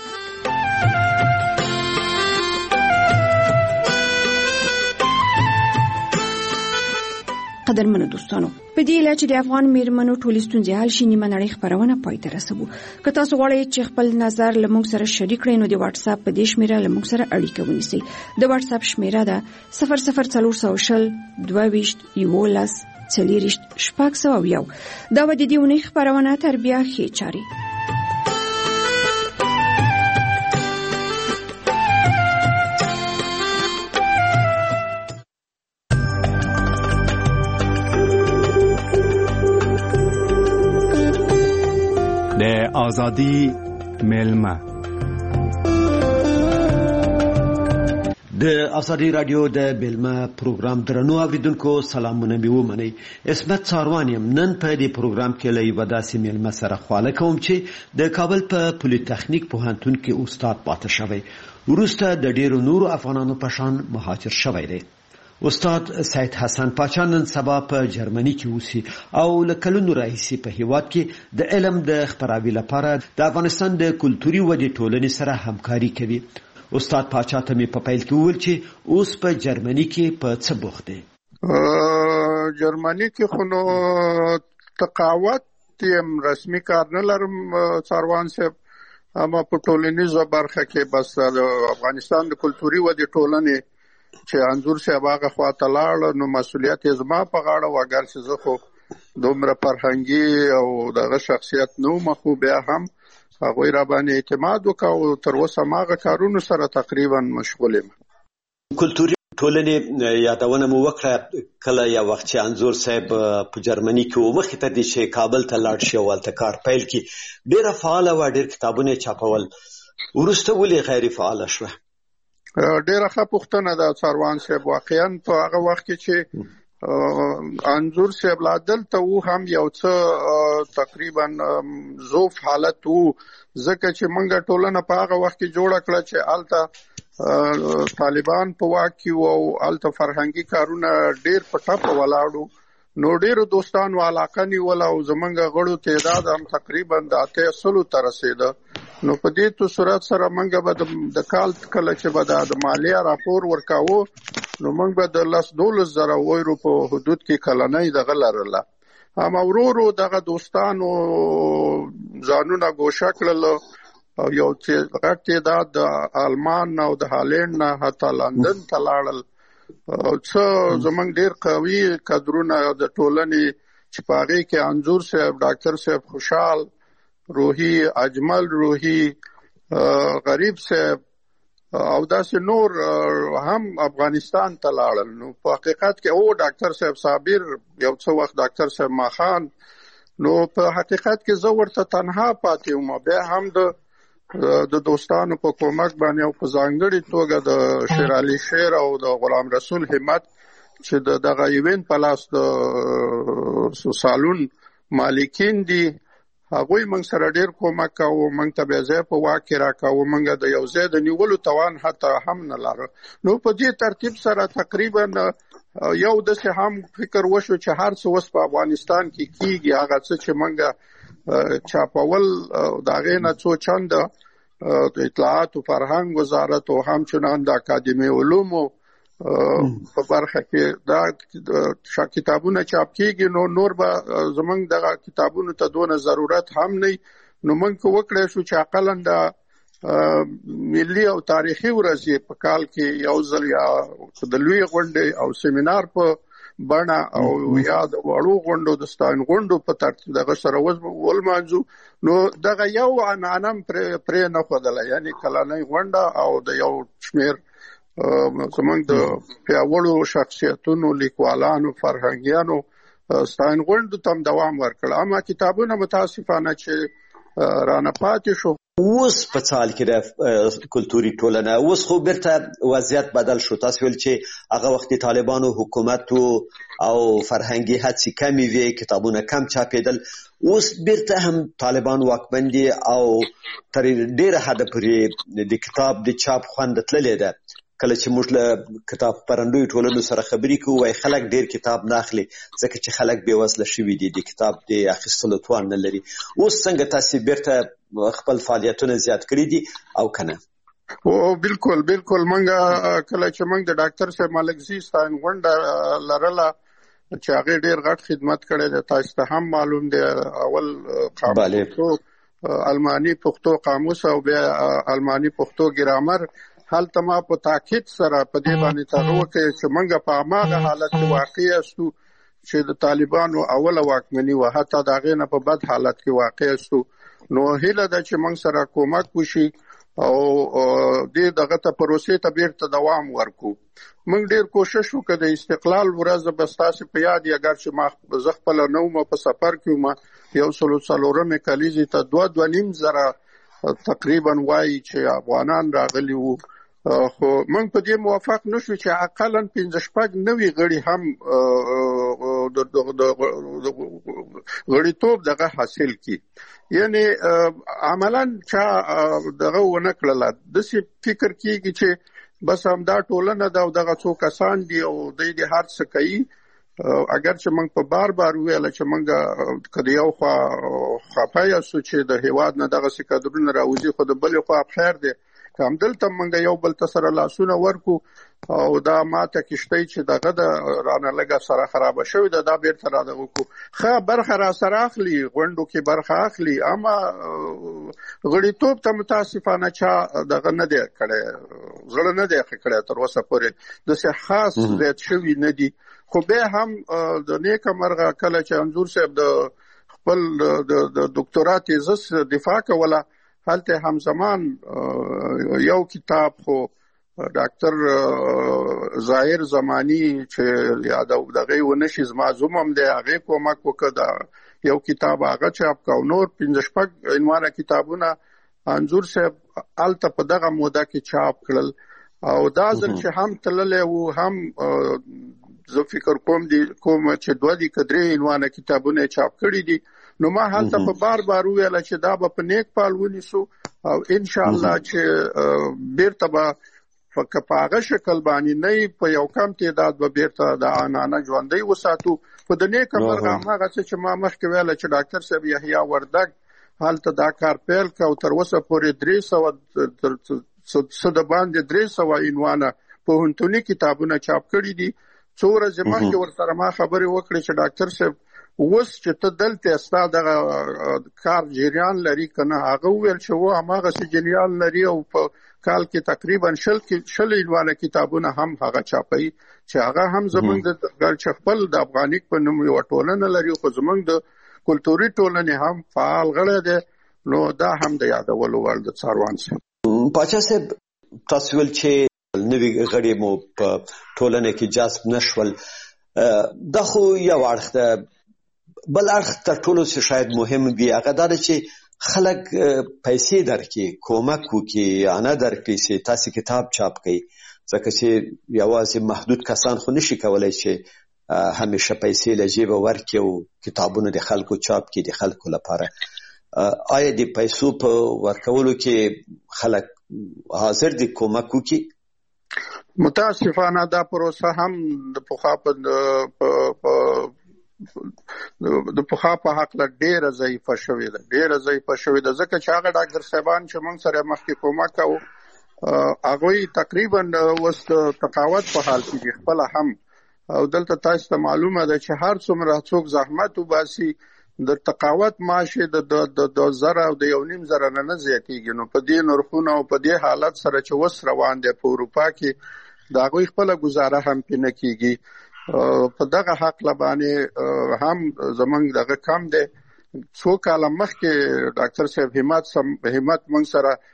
قدرمنو دوستانو، په دې اله چې د افغان میرمنو ټولې ستونزې حل شي، نیمه نړۍ خپرونه پای ته رسوو. که تاسو غواړئ چې خپل نظر له موږ سره شریک کړئ نو د واتس اپ په دې شمیره له موږ سره اړیکه ونیسئ. د واتس اپ شمیره ده صفر صفر څلور سوه شل دوه ویشت یولس څلېرویشت شپږ سوه یو. دا به د دې اونۍ خپرونه تر بیا ښې چارې. د آزادی ملمه د آزادی رادیو د بلمه پروګرام درنو اوریدونکو سلامونه مې ومنئ. عصمت څاروان یم. نن په دې پروګرام کې له یوه داسې مېلمه سره خواله کوم چې د کابل په پولیتخنیک پوهنتون کې استاد پاتې شوی، وروسته د ډېرو نورو افغانانو په شان مهاجر شوی دی. استاد سید حسن پاچا نن سبا په جرمني کې اوسي او له کلونو راهیسې په هیواد کې د علم د خپراوي لپاره د افغانستان د کلتوري ودې ټولنې سره همکاري کوي. استاد پاچا ته مې په پیل کې وویل چې اوس په جرمني کې په څه بوخت دی. جرمني کې خو نو تقاوت یم، رسمي کار نه لرم څاروان صاحب، اما په ټولنیزه برخه کې بس د افغانستان د کلتوري ودې ټولنې چې انځور صاحب هغه خواته لاړ نو مسؤلیت یې زما په غاړه و، اگر چې زه خو دومره فرهنګي او دغه شخصیت نه وم، خو بیا هم هغوی را باندې اعتماد وکړ او تر اوسه هماغه کارونو سره تقریبا مشغول یم. کلتوري ټولنې یادونه مو وکړه کله یو وخت چې انځور صاحب په جرمني کې و، مخکې تر دې چې کابل ته لاړ شي او هلته کار پیل کړي، ډېره فعاله وه، ډېر کتابونه یې چاپول، وروسته ولې غیر فعاله شوه؟ ډیره ښه پوښتنه ده څاروان صاحب. واقعا په هغه وخت کې چې انځور صاحب لا دلته و هم یو څه تقریبا ضعف حالت و، ځکه چې موږ ټولنه په هغه وخت کې جوړه کړه چې هلته طالبان په واک کې و او هلته فرهنګي کارونه ډیر په ټپه ولاړو، نو ډیرو دوستانو علاقه نیوله او زموږ غړو تعداد هم تقریبا د اتیا سلو ته رسېده. نو په دې تو صورت سره موږ به د کال کله چې به د مالیه راپور ورکاوه نو موږ به د لس دولس زره ویرو په حدود کې کلنۍ دغه لرله. اما ورو ورو دغه دوستانو ځانونه ګوښه کړل او یو غټ تعداد د آلمان او د هالند نه حتی لندن ته لاړل. څه زموږ ډېر قوي کدرونه د ټولنې چې په هغې کې انځور صاحب، ډاکټر صاحب خوشحال روحي، اجمل روحي، غریب صاحب او داسې نور هم افغانستان ته لاړل. نو په حقیقت کې او ډاکټر صاحب صابر، یو څه وخت ډاکټر صاحب ماخان، نو په حقیقت کې زه ورته تنها پاتې وم. بیا هم د د دوستانو په کومک باندې او په ځانګړې توګه د شیر علي شیر او د غلام رسول همت چې د دغه ایونت په لاس د سالون مالکین دي هغوی موږ سره ډیر کومک کاوه، موږ ته به ځای په واک کې راکاوه، موږ د یو ځای د نیولو توان حتی هم نه لاره. نو په دې ترتیب سره تقریبا یو داسې هم فکر وشو چې هر څه اوس په افغانستان کې کیږي هغه څه چې موږ چاپول د هغې نه څو چنده د اطلاعات او فرهنګ وزارت او همچنان د اکاډمي علومو په برخه کې دا کتابونه چاپ کیږي، نو نور به زمونږ دغه کتابونو ته دونه ضرورت هم نه. نو موږ وکړی شو چې اقلا د ملي او تاریخي ورځې په کال کې یو ځل یا د لوی غونډې او سیمینار په بڼه او یا د وړو غونډو د ستاین غونډو په ترتیب دغه سره ولمانځو. نو دغه یو عنعنه پرې نه ښودله، یعنې کلنۍ غونډه او د یو شمېر زمونږ د پیاوړو شخصیتونو، لیکوالانو، فرهنګیانو ستاین غونډو ته هم دوام ورکړ. اما کتابونه متاسفانه چې رانه پاتې شو. اوس په څال کې د کلتوري ټولنه اوس خو بیرته وضعیت بدل شو. تاسو ویل چې هغه وخت طالبانو حکومت او فرهنګي هڅې کمې وې، کتابونه کم چاپېدل. اوس بیرته هم طالبان واکمن دي او تر ډېره حده پورې د کتاب د چاپ خوند تللی ده. کله چې موږ له کتاب خپرندویو ټولنو سره خبرې کوو وایي خلک ډېر کتاب نه اخلي ځکه چې خلک بې وزله شوي دي، د کتاب د اخیستلو توان نه لري. اوس څنګه تاسې بیرته خپل فعالیتونه زیات کړي دي او که نه؟ او بالکل بالکل موږ کله چې موږ د ډاکټر صاحب ملکزي ستاین غونډه لرله چې هغې ډېر غټ خدمت کړی دی، تاسو ته هم معلوم دی. اول پښتو الماني پښتو قاموس او بیا الماني پښتو ګرامر، هلته ما په تاکید سره په دې باندې تاغه وکړ چې موږ په هماغه حالت کې واقع یاستو چې د طالبانو اوله واکمني وه، حتی د هغې نه په بد حالت کې واقع یاستو. نو هیله ده چې موږ سره کومک وشي او دې دغه ته پروسې ته بیرته دوام ورکو. موږ ډېر کوشش وکړو د استقلال ورځ به ستاسې په یاد یې، اگر چې ما زه خپله نه وم په سفر کې وم، یو سلو څلورمې کلیزې ته دوه دوه نیم زره تقریبا وایي چې افغانان راغلي وو، خو موږ په دې موافق نشو چې اقلا پنځه شپږ نوي غړي هم د غړیتوب دغه حاصل کړي. یعنی عملا چا دغه ونه کړله. داسې فکر کېږي چې بس همدا ټولنه ده او دغه څو کسان دي او دوی د هر څه کوي. اگر چې موږ په بار بار ویله چې موږ که د یو خوا خفه یاستو چې د هېواد نه دغسې کادرونه راوځي، خو د بلې خوا خیر دی که همدلته موږ یو بل ته سره لاسونه ورکو او دا ماته کښتۍ چې دغه د رانه لږه سره خرابه شوې ده دا بیرته را دغه کړو. ښه برخه را سره اخلي، غونډو کې برخه اخلي، اما غړیتوب ته متاسفانه چا دغه نه دی کړی، زړه نه دی ښه کړی تر اوسه پورې، داسې خاص زیات شوي نه دي. خو بیا هم د نیکه مرغه کله چې انځور صاحب د خپل د دکتورا تیزس دفاع کوله، هلته همزمان یو کتاب خو ډاکټر ظاهر زمانی چې یاد او دغه ونشي زما زوم هم دی، هغه کومک وکړ، یو کتاب هغه چاپ کا، نور پنځه شپږ عنوانه کتابونه انځور صاحب الته په دغه موده کې چاپ کړل. او دا ځل چې هم تللی وو هم زه فکر کوم دي کوم چې دوه دي که درې عنوانه کتابونه چاپ کړي دي. نو ما هلته په بار بار وویله چې دا به په نیک پال ونیسو او انشاءالله چې بیرته به که په هغه شکل باندې نه په یو کم تعداد به بیرته د عنعنه ژوندی وساتو. خو د نیکه مرغه هماغه څه چې ما مخکې ویله چې ډاکټر صاحب یحیی وردګ هلته دا کار پیل کړ او تر اوسه پورې درې سوه څه د باندې درې سوه عنوانه پوهنتوني کتابونه چاپ کړي دي. څو ورځې مخکې ورسره ما خبرې وکړې چې ډاکټر صاحب اوس چې ته دلته ستا دغه کار جریان لري که نه؟ هغه وویل چې و هماغسې جریان لري او په کال کې تقریبا شل شل عنوانه کتابونه هم هغه چاپوي چې هغه هم زموږ د چې خپل د افغانیک په نوم یوه ټولنه لري، خو زموږ د کلتوري ټولنې هم فعال غړی دی. نو دا هم د یادولو وړ د څاروان صاحب. پاچا صاحب تاسو ویل چې نوي غړي مو په ټولنه کې جذب نشول، دا خو یو اړخ ده. بل اړخ تر ټولو څه شاید مهم وي هغه دا ده چې خلک پیسې درکړي، کومک وکړي، انا درکړي چې تاسې کتاب چاپ کړئ، ځکه چې یوازې محدود کسان خو نشي کولی چې همیشه پیسې له جیبه ورکړي او کتابونه د خلکو چاپ کړي د خلکو لپاره. آیا د پیسو په ورکولو کې خلک حاضر دي کومک وکړي؟ متاسفانه دا پروسه هم د پخوا په د پخوا په حق له ډیره ضعیفه شوې ده ډیره ضعیفه شوې ده ځکه چې هغه ډاکټر صاحبان چې موږ سره مخکې کومک کوو هغوی تقریبا اوس د تقاعد په حال کې دي خپله هم او دلته تاسو ته معلومه ده چې هر څومره څوک زحمت وباسي د تقاعد معاش د د زره او د یو نیم زره نه نه زیاتېږي نو په دې نرخونه او په دې حالت سره چې اوس روان دی په اروپا کې د هغوی خپله ګزاره هم پې نه کېږي په دغه حق لبانې هم زمونږ دغه کم دی څو کاله مخکې ډاکټر صاحب همت همت موږ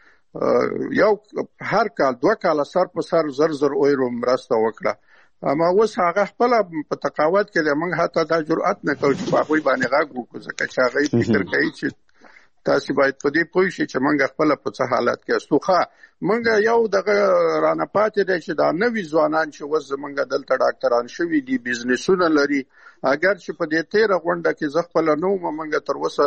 سره یو هر کال دوه کاله سر په سر زر زر اویرو مرسته وکړه اما اوس هغه خپله په تقاعد کې دی موږ حتی دا جرأت نه کوو چې په هغوی باندې غږ وکړو ځکه چې هغوی فکر کوي چې تاسو باید په دې پوه شئ چې موږ خپله په څه حالت کې استو ښه موږ یو دغه رانه پاتې دی چې دا نوي ځوانان چې اوس زموږ دلته ډاکټران شوي دي بزنسونه لري اگر چې په دې تېره غونډه کې زه خپله نه وم موږ تر اوسه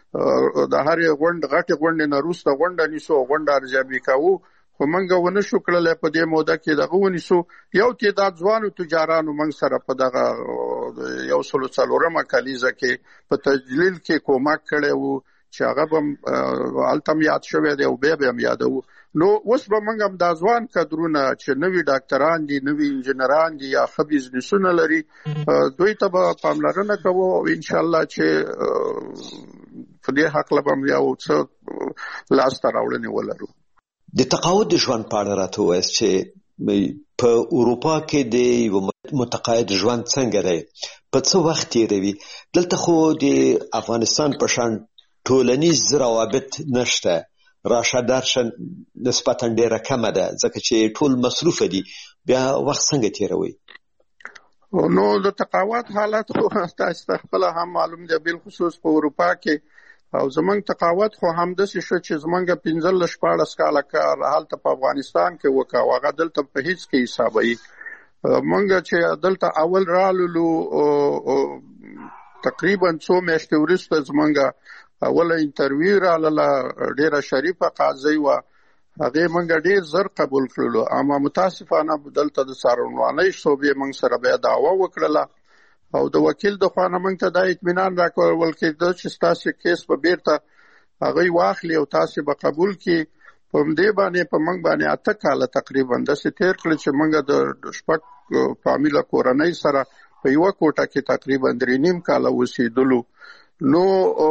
د هرې غونډ غټې غونډې نه وروسته غونډه نیسو غونډه ارزیابي کوو خو موږ ونه شو کړلی په دې موده کې دغه ونیسو یو تعداد ځوانو تجارانو موږ سره په دغه یو سلو څلورمه کلیزه کې په تجلیل کې کومک کړی و چې هغه به هلته هم یاد شوی دی او بیا به هم یادوو نو اوس به موږ هم دا ځوان کدرونه چې نوي ډاکټران دي نوي انجینران دي یا ښه بزنسونه لري دوی ته به پاملرنه کوو او انشاءالله چې په دې هکله به هم یو څه لاسته راوړنې ولرو. د تقاعد د ژوند په اړه راته ووایاست چې په اروپا کې د یو متقاعد ژوند څنګه دی په څه وخت تېروي دلته خو د افغانستان په شان ټولنیز روابط نشته راشه درشه نسبتا ډیره کمه ده ځکه چې ټول مصروفه دي بیا وخت څنګه تېروي؟ نو د تقاعد حالت خو تاسو ته خپله هم معلوم دی بالخصوص په اروپا کې او زمونږ تقاعد خو همداسې شو چې زمونږ پنځلس شپاړس کاله کار هلته په افغانستان کې وکړه او هغه دلته په هېڅ کې حسابوي مونږ چې دلته اول راللو تقریبا څو میاشتې وروسته زمونږ اوله انټرویو راغله ډیره شریفه قاضي وه هغې موږ ډیر زر قبول کړلو اما متاسفانه دلته د څارنوالۍ شعبې موږ سره بیا دعوه وکړله او د وکیل د خوا نه موږ ته دا اطمینان راکول کېده چې ستاسې کیس به بیرته هغوی واخلي او تاسې به قبول کړي په همدې باندې په موږ باندې اته کاله تقریبا داسې تېر کړل چې موږ د شپږ فامیله کورنۍ سره په یوه کوټه کې تقریبا درې نیم کاله اوسېدلو نو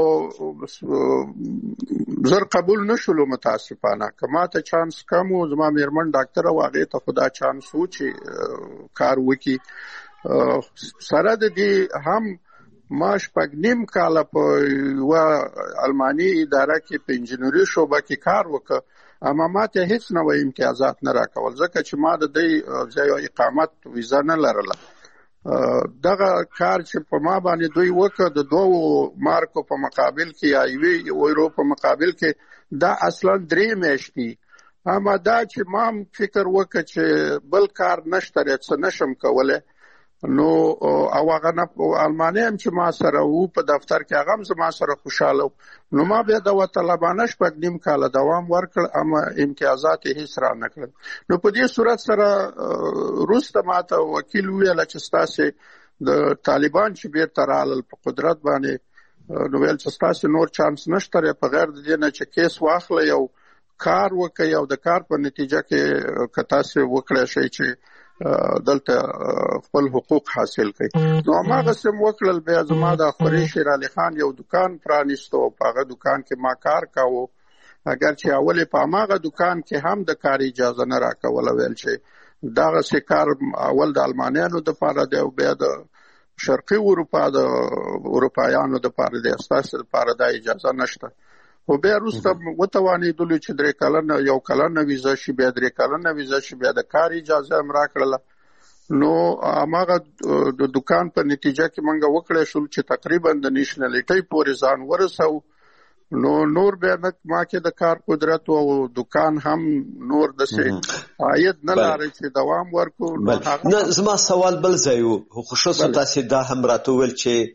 زر قبول نشولو متاسفانه که ما ته چانس کم و زما میرمن ډاکټره و هغې ته خو دا چانس و چې کار وکړي سره د دې هم ما شپږ نیم کاله په یوه الماني اداره کې په انجینري شعبه کې کار وکړ اما ما ته هیڅ نوی امتیازات نه راکول ځکه چې ما د دې ځای اقامت ویزه نه لرله دغه کار چې په ما باندې دوی وکړه د دوو مارکو په مقابل کې یا یوې ویرو په مقابل کې دا اصلا درې میاشتې اما دا چې ما فکر وکړه چې بل کار نشته څه نشم کولی نو او هغه الماني هم چې ما سره و په دفتر کې هغه هم زما سره خوشحاله نو ما بیا د وطلبانه شپږ نیم کاله دوام ورکړ اما امتیازات یې هېڅ را نه کړل نو په دې صورت سره وروسته ما ته وکیل وویله چې ستاسې د طالبان چې بیرته رالل په قدرت باندې نو ویل چې ستاسې نور چانس نشته په غیر د دې نه چې کیس واخلئ او کار وکړئ او د کار په نتیجه کې که تاسې وکړی شئ چې دلته خپل حقوق حاصل کړي نو هماغسې م وکړل بیا زما د خوري شیر علي خان یو دکان پرانیستو په هغه دکان کې ما کار کاوه اگر چې اول په هماغه دکان کې هم د کار اجازه نه راکوله ویل چې دغسې کار اول د المانیانو دپاره دی او بیا د شرقي اروپا د اروپایانو دپاره دی ستاسې دپاره دا اجازه نشته خو بیا وروسته وتوانېدلو چې درې کلنه یو کلنه ویزه شي بیا درې کلنه ویزه شي بیا د کار اجازه هم راکړله نو هماغه د دکان په نتیجه کې موږ وکړی شول چې تقریبا د نیشنلټۍ پورې ځان ورسوو نو نور بیا ما کې د کار قدرت او دکان هم نور داسې عاید نه لري چې دوام ورکړو نه زما سوال بل ځای و خو خصوصا تاسې دا هم راته وویل چې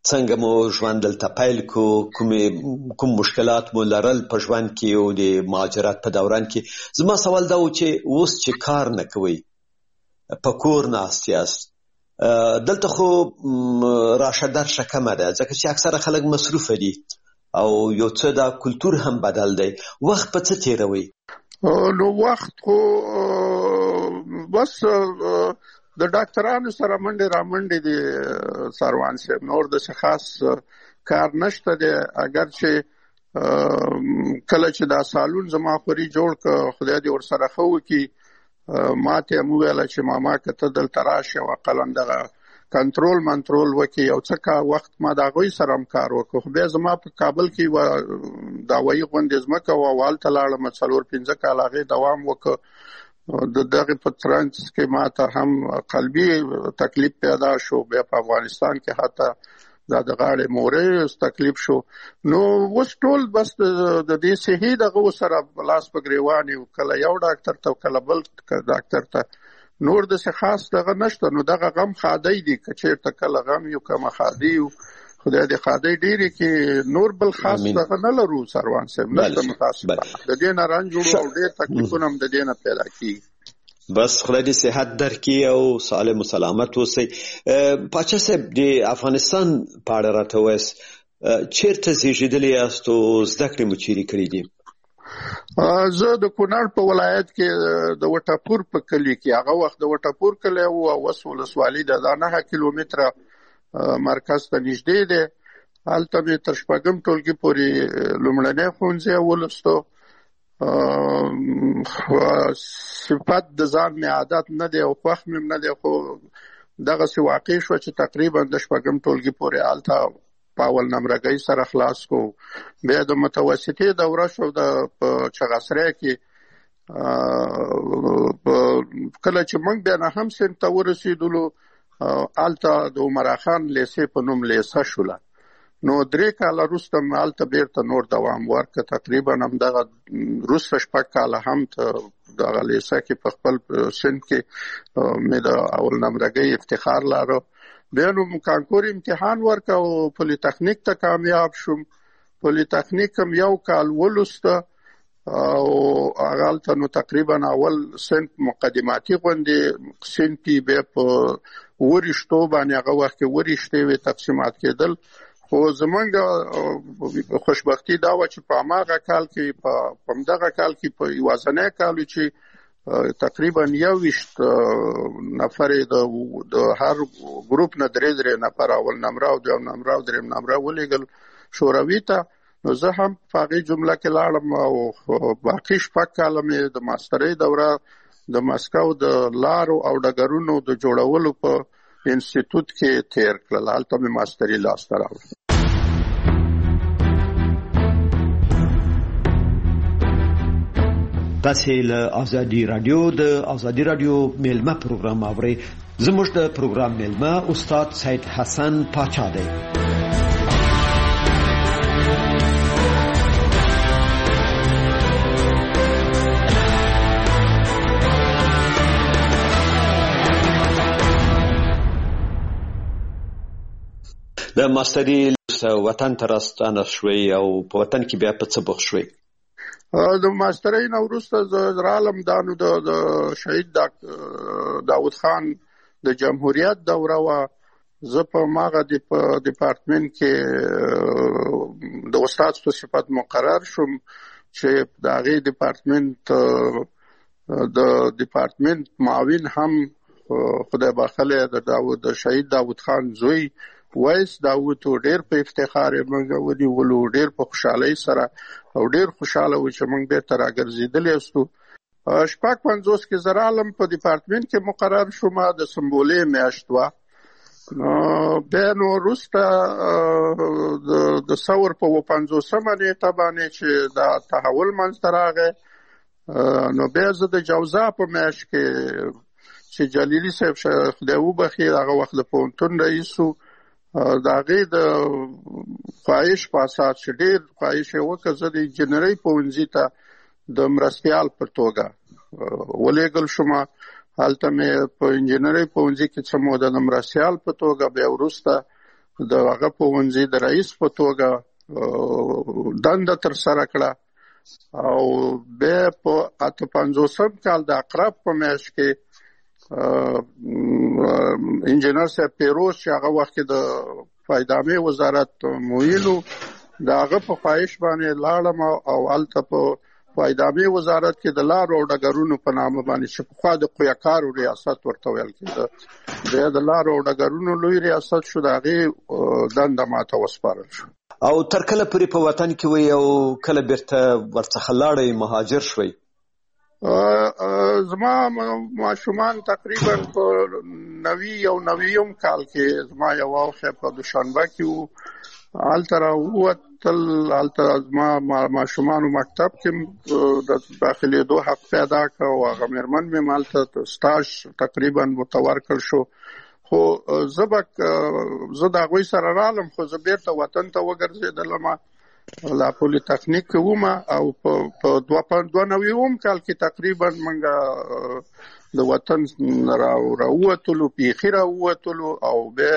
څنګه مو ژوند دلته پیل کو، کوم کوم مشکلات مو لرل په ژوند کې او د مهاجرت په دوران کې. زما سوال دا و چې اوس چې کار نه کوئ، په کور ناست یاست، دلته خو راشه درشه کمه ده ځکه چې اکثره خلک مصروفه دي او یو څه دا کلتور هم بدل دی. وخت په څه تیروي؟ نو وخت خو بس د ډاکټرانو سره منډې را منډې دي سروان صاحب، نور د څه خاص کار نشته دی. اگر چې کله چې دا سالون زما خوري جوړ که خدای دې ورسره ښه وکړي، ما ته یې وویله چې ماما که ته دلته راشې او اقلا دغه کنټرول منټرول وکړي یو څه کا وخت ما د هغوی سره هم کار وکړو. خو بیا زما په کابل کې د هوایي غوندې ځمکه وه، هلته لاړم، څلور پنځه کاله هغې دوام وکړ. د دغه په ترڅ کې ما ته هم قلبي تکلیف پیدا شو، بیا په افغانستان کې حتی دا د غاړې مورې تکلیف شو. نو اوس ټول بس د دې صحي دغه سره لاس په ګریوان یو، کله یو ډاکټر ته کله بل ډاکټر ته، نور د څه خاص دغه نشته. نو دغه غم خادی دی که چېرته کله غم یو کمه خادی یو، خدای دې خادی ډېرې کې، نور بل خاص دغه نه لرو سروان صاحب، نشته متاسفه. د دې نه رنج وړو او ډېر تکلیفونه هم د دې نه پیدا کېږي. بس خدای دې صحت درکړي او سالم و سلامت اوسئ. پاچا صاحب د افغانستان په اړه راته ووایاست، چېرته زېږېدلي یاست او زده کړې مو چیرې کړې دي؟ زه د کونړ په ولایت کې د وټاپور په کلي کې، هغه وخت د وټاپور کلی و، اوس ولسوالي ده، دا نهه کیلومتره مرکز ته نږدې دی. هلته مې تر شپږم ټولګي پورې لومړنی ښوونځی ولوستو. صفت د ځان مې عادت نه دی او خوښ مې نه دی، خو دغسې واقع شوه چې تقریبا د شپږم ټولګي پورې هلته په اول نمرګۍ سره خلاص کو. بیا د متوسطې دوره شو د په چغسری کې. کله چې موږ بیا نهم صنف ته ورسېدلو، هلته د عمرا خان لیسې په نوم لیسه شوله. نو درې کاله وروسته مې هلته بېرته نور دوام ورکړه. تقریبا همدغه وروسته شپږ کاله هم ته دغه لیسه کې په خپل صنف کې مې د اول نمرګۍ افتخار لاره. بیا نو کانکور امتحان ورکړه او پلی تخنیک ته کامیاب شوم. پلی تخنیک هم یو کال ولوسته او هغه هلته نو تقریبا اول صنف مقدماتي غوندې صنفي، بیا په وریشتو باندې هغه وخت کې وریشتې وې تقسیمات کېدل. خو زمونږ خوشبختي دا وه چې په هماغه کال کې په همدغه کال کې په یوازنی کال چې تقریبا یوویشت نفر د هر ګروپ نه درې درې نفر اول نمره او دویم نمره او دریم نمره ولېږل شوروي ته. نو زه هم په هغې جمله کې لاړم او باقي شپږ کاله مې د ماسترۍ دوره د مسکو د لارو او ډګرونو د جوړولو په انسټیټوټ کې تیر کړل. هلته مې ماستري لاسته راوړه. تاسې له ازادي راډیو د ازادي راډیو میلمه پروګرام اورئ. زموږ د پروګرام میلمه استاد سید حسن پاچا دی. د ماستري وطن ته راستانه شوئ او په وطن کې بیا په څه بوخت شوئ؟ د ماسترۍ نه وروسته زه رالم دا نو د شهید داود خان د جمهوریت دوره وه. زه په هماغه ډپارټمنټ کې د استاد په صفت مقرر شوم چې د هغې ډپارټمنټ د ډپارټمنټ معاون هم خدای بخښلی د شهید داود خان زوی ویس داود و ډېر په افتخار یې موږ ونیولو، ډېر په خوشحالۍ سره او ډېر خوشحاله و چې موږ بېرته راګرځېدلی یاستو. شپږ پنځوس کې زه رالم په ډپارټمنټ کې مقرر شوم، د سمبولې میاشت وه. بیا نو وروسته د ثور په اووه پنځوسمه نېټه باندې چې دا تحول منځته راغی، نو بیا زه د جوزا په میاشت کې چې جلیلي صاحب خدای وبخښي هغه وخت د پوهنتون رئیس و، د هغې د خواهش په اساس چې ډېر خواهش یې وکړ زه د انجینرۍ پوهنځي ته د مرستیال په توګه ولېږل شوم. هلته مې په انجینرۍ پوهنځي کې څه موده د مرستیال په توګه، بیا وروسته د هغه پوهنځي د رئیس په توګه دنده ترسره کړه او بیا په اته پنځوسم کال د اقرب په میاشت کې انجینر صاحب پیروز چې هغه وخت د فایدامې وزارت مویلو د هغه په خواهش باندې لاړم او هلته په فایدامې وزارت کې د لارو او ډګرونو په نامه باندې چې پخوا د قویاکارو ریاست ورته ویل کېده بیا د لارو او ډګرونو لوی ریاست شو د هغې دنده ماته وسپارل شو. او تر کله پورې په وطن کې وي او کله بیرته ورڅخه لاړئ مهاجر شوئ؟ زما ماشومان تقریبا په نوي او نویم کال کې زما یو وخت په دوشنبه کې وو هلته راووتل هلته زما ماشومانو مکتب کې د داخلېدو حق پیدا کړ او هغه مېرمن مې هلته سټاژ تقریبا متورکړ شو خو زه به زه د هغوی سره رالم خو زه بیرته وطن ته وګرځېدلم لا پولی تخنیک کوم او په دوه نویم کال کې تقریبا منګه د وطن راووتلو پیښې راووتلو او بیا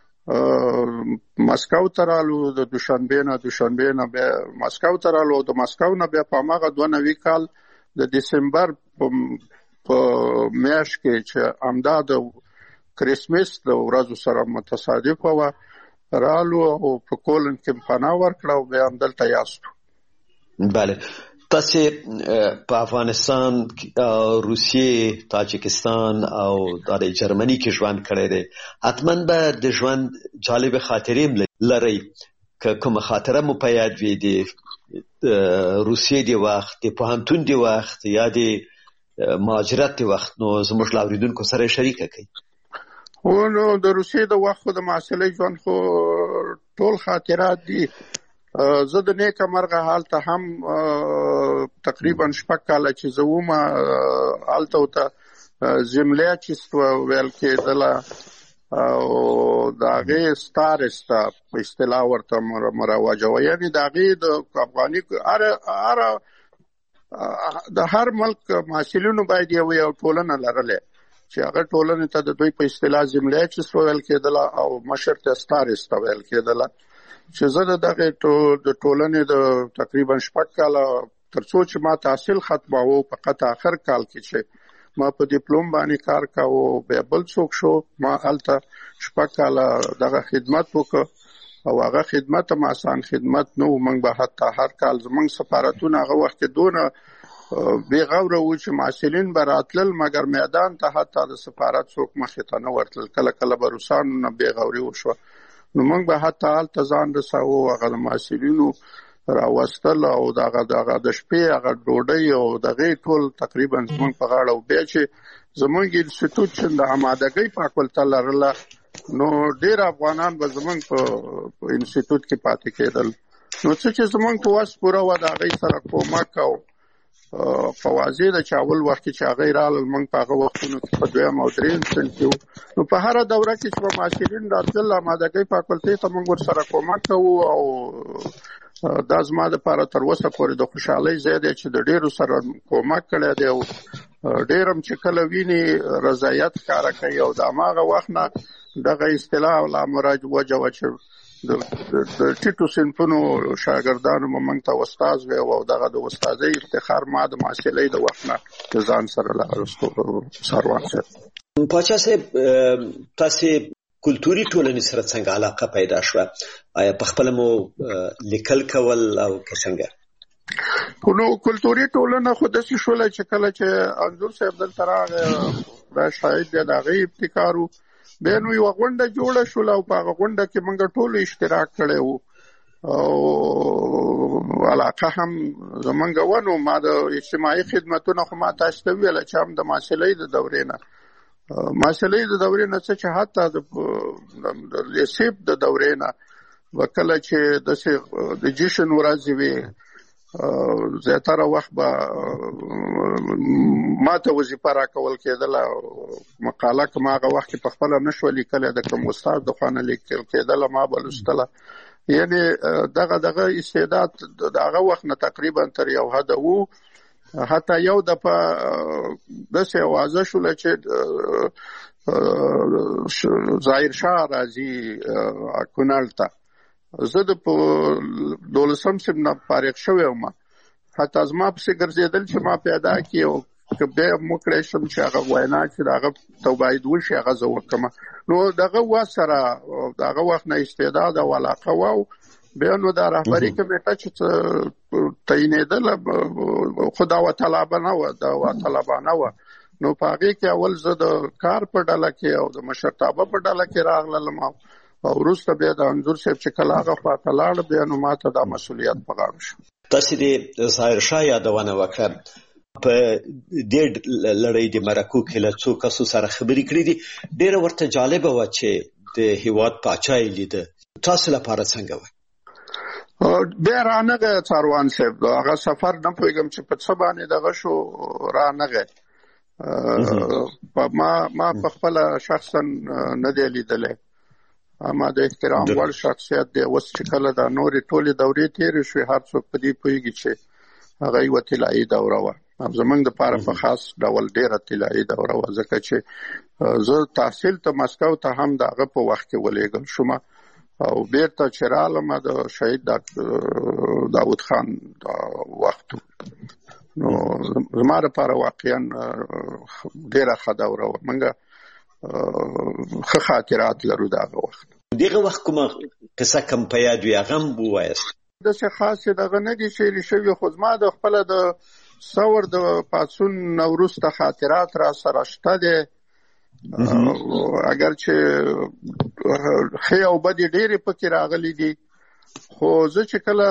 مسکو ته رالو د دوشنبې نه دوشنبې نه بیا مسکو ته رالو د مسکو نه بیا په هماغه دوه نوي کال د دسمبر په میاشت کې چې همدا د کریسمس د ورځو سره متصادفه وه رالو او په کولن کې پناه ورکړه او بیا همدلته یاستو. بله تاسې په افغانستان روسیې تاجکستان او د جرمني کې ژوند کړی دی حتما به د ژوند جالب خاطرې لرئ که کومه خاطره مو په یاد وي د روسیې د وخت د پوهنتون د وخت یا د مهاجرت د وخت نو زموږ له اورېدونکو سره شریکه کړئ. خو نو د روسیې د وخت خو د محصلۍ ژوند خو ټول خاطرات دي. زه د نیکه مرغه هلته هم تقریبا شپږ کاله چې زه وم هلته ورته زملیاچیست ویل کېدله او د هغې ستارسته په اصطلاح ورته مروجوه یعنې د هغې د افغاني هره د هر ملک محصلینو باید یو یو ټولنه لرلی چې هغه ټولنې ته د دوی په اصطلاح زملیاچیست ویل کېدله او مشر ته ستارسته ویل کېدله چې زه د دغې د ټولنې د تقریبا شپږ کاله تر څو چې ما تحصیل ختماوه په قطع آخر کال کې چې ما په ډیپلوم باندې کار کاوه بیا بل څوک شو ما هلته شپږ کاله دغه خدمت وکړ او هغه خدمت هم آسان خدمت نه و. موږ به حتی هر کال زموږ سفارتونه هغه وخت کې دونه بې غوره وو چې محصلین به راتلل مګر میدان ته حتی د سفارت څوک مخې ته نه ورتلل. کله کله به روسانو نه بې غوري وشوه نو موږ به حتی هلته ځان رساوه هغه د محصلینو راوستل او دغه دغه د شپې هغه ډوډۍ او دغې ټول تقریبا زموږ په غاړه و. بیا چې زموږ انسټیټوټ چې د امادګۍ فاکولته لرله نو ډېر افغانان به زموږ په انسټیټوټ کې پاتې کېدل نو څه چې زموږ په وس پوره وه د هغې سره کومک او فوازې ده چې اول وخت کې چې هغې رالل موږ په هغه وختونو کې په دویم او درېیم صنف کې وو نو په هره دوره کې چې به محصلین راتلل امادګۍ فاکولتې ته موږ ورسره کومک کوو او دا زما دپاره تر اوسه پورې د خوشحالۍ ځای دی چې د ډېرو سره کومک کړی دی او ډېر هم چې کله ویني رضایت ښکاره کوي او د هماغه وخت نه دغه اصطلاح لا مروجه وه چې د ټیټو صنفونو شاګردانو به موږ ته استاد وی او دغه د استادۍ افتخار ما د محصلۍ د وخت نه د ځان سره لرستو سروان صاحب. پاچا صاحب تاسې کلتوري ټولنې سره څنګه علاقه پیدا شوه؟ آیا په خپله مو لیکل کول او که څنګه؟ نو کلتوري ټولنه خو داسې شوله چې کله چې انځور صاحب دلته راغی دا شاید دی د هغې ابتکار و بیا نو یوه غونډه جوړه شوله او په هغه غونډه کې موږ ټولو اشتراک کړی و او علاقه هم زموږ وه نو ما د اجتماعي خدمتونه خو ما تاسو ته وویله چې هم د محصلۍ د دورې نه محصلۍ د دورې نه څه چې حتی د لیسیب د دورې نه به کله چې داسې د جشن ورځې وې زیاتره وخت به ما ته وظیفه راکول کېدله مقاله که ما هغه وخت کې په خپله نه شوه لیکلی د کوم استاد د خوا نه لیکل کېدله ما به لوستله یعنې دغه دغه استعداد د هغه وخت نه تقریبا تر یو حده و حتی یو د په داسې اوازه شوله چې ظاهر شاه راځي کونړ ته. زه د په دولسم سیم نه فارغ شوی وم، حتی زما پسې ګرځېدل چې ما پیدا کړي او که بیا موکړی شم چې هغه وینا چې د هغه ته باید وشي هغه زه وکړم. نو دغه وخت سره د هغه وخت نه استعداد او علاقه وه او بیا نو دا رهبري کمیټه چې تعینېدله خو داوطلبه نه وه داوطلبانه وه. نو په هغې کې اول زه د کار په ډله کې او د مشرتابه په ډله کې راغلم او وروسته بیا د انځور صاحب چې کله هغه خواته لاړ بیا نو ما ته دا مسؤلیت په غاړه شو. تاسې د ظاهر شاه یادونه وکړه، په دې لړۍ د مرکو کې له څو کسو سره خبرې کړې دي، ډېره ورته جالبه وه چې د هېواد پاچا یې لیده. تاسو لپاره څنګه وه؟ بیا رانغی څاروان صاحب، هغه سفر نه پوهېږم چې په څه باندې دغه شو رانغی. ما ما په خپله شخصا نه دی لیدلی، اما د احترام وړ شخصیت دی. اوس چې کله دا نورې ټولې دورې تېرې شوې هر څوک په دې پوهېږي چې هغه یوه طلایي دوره وه. زمونږ دپاره په خاص ډول ډېره طلایي دوره وه، ځکه چې زه تحصیل ته مسکو ته هم د هغه په وخت کې ولېږل شوم او بیرته چې رالم د شهید داود خان وخت. نو زما لپاره واقعا ډېره ښه دوره وه، موږ ښه خاطرات لرو د هغه وخت. دغه وخت کومه قصه کم په یاد وي هغه هم ووایاست؟ داسې خاصې دغه نه دي شعري شوي، خو زما د خپله د ثور د پاڅون نه وروسته خاطرات را سره شته دی. اگر چې ښې او بدې ډېرې پکې راغلي دي، خو زه چې کله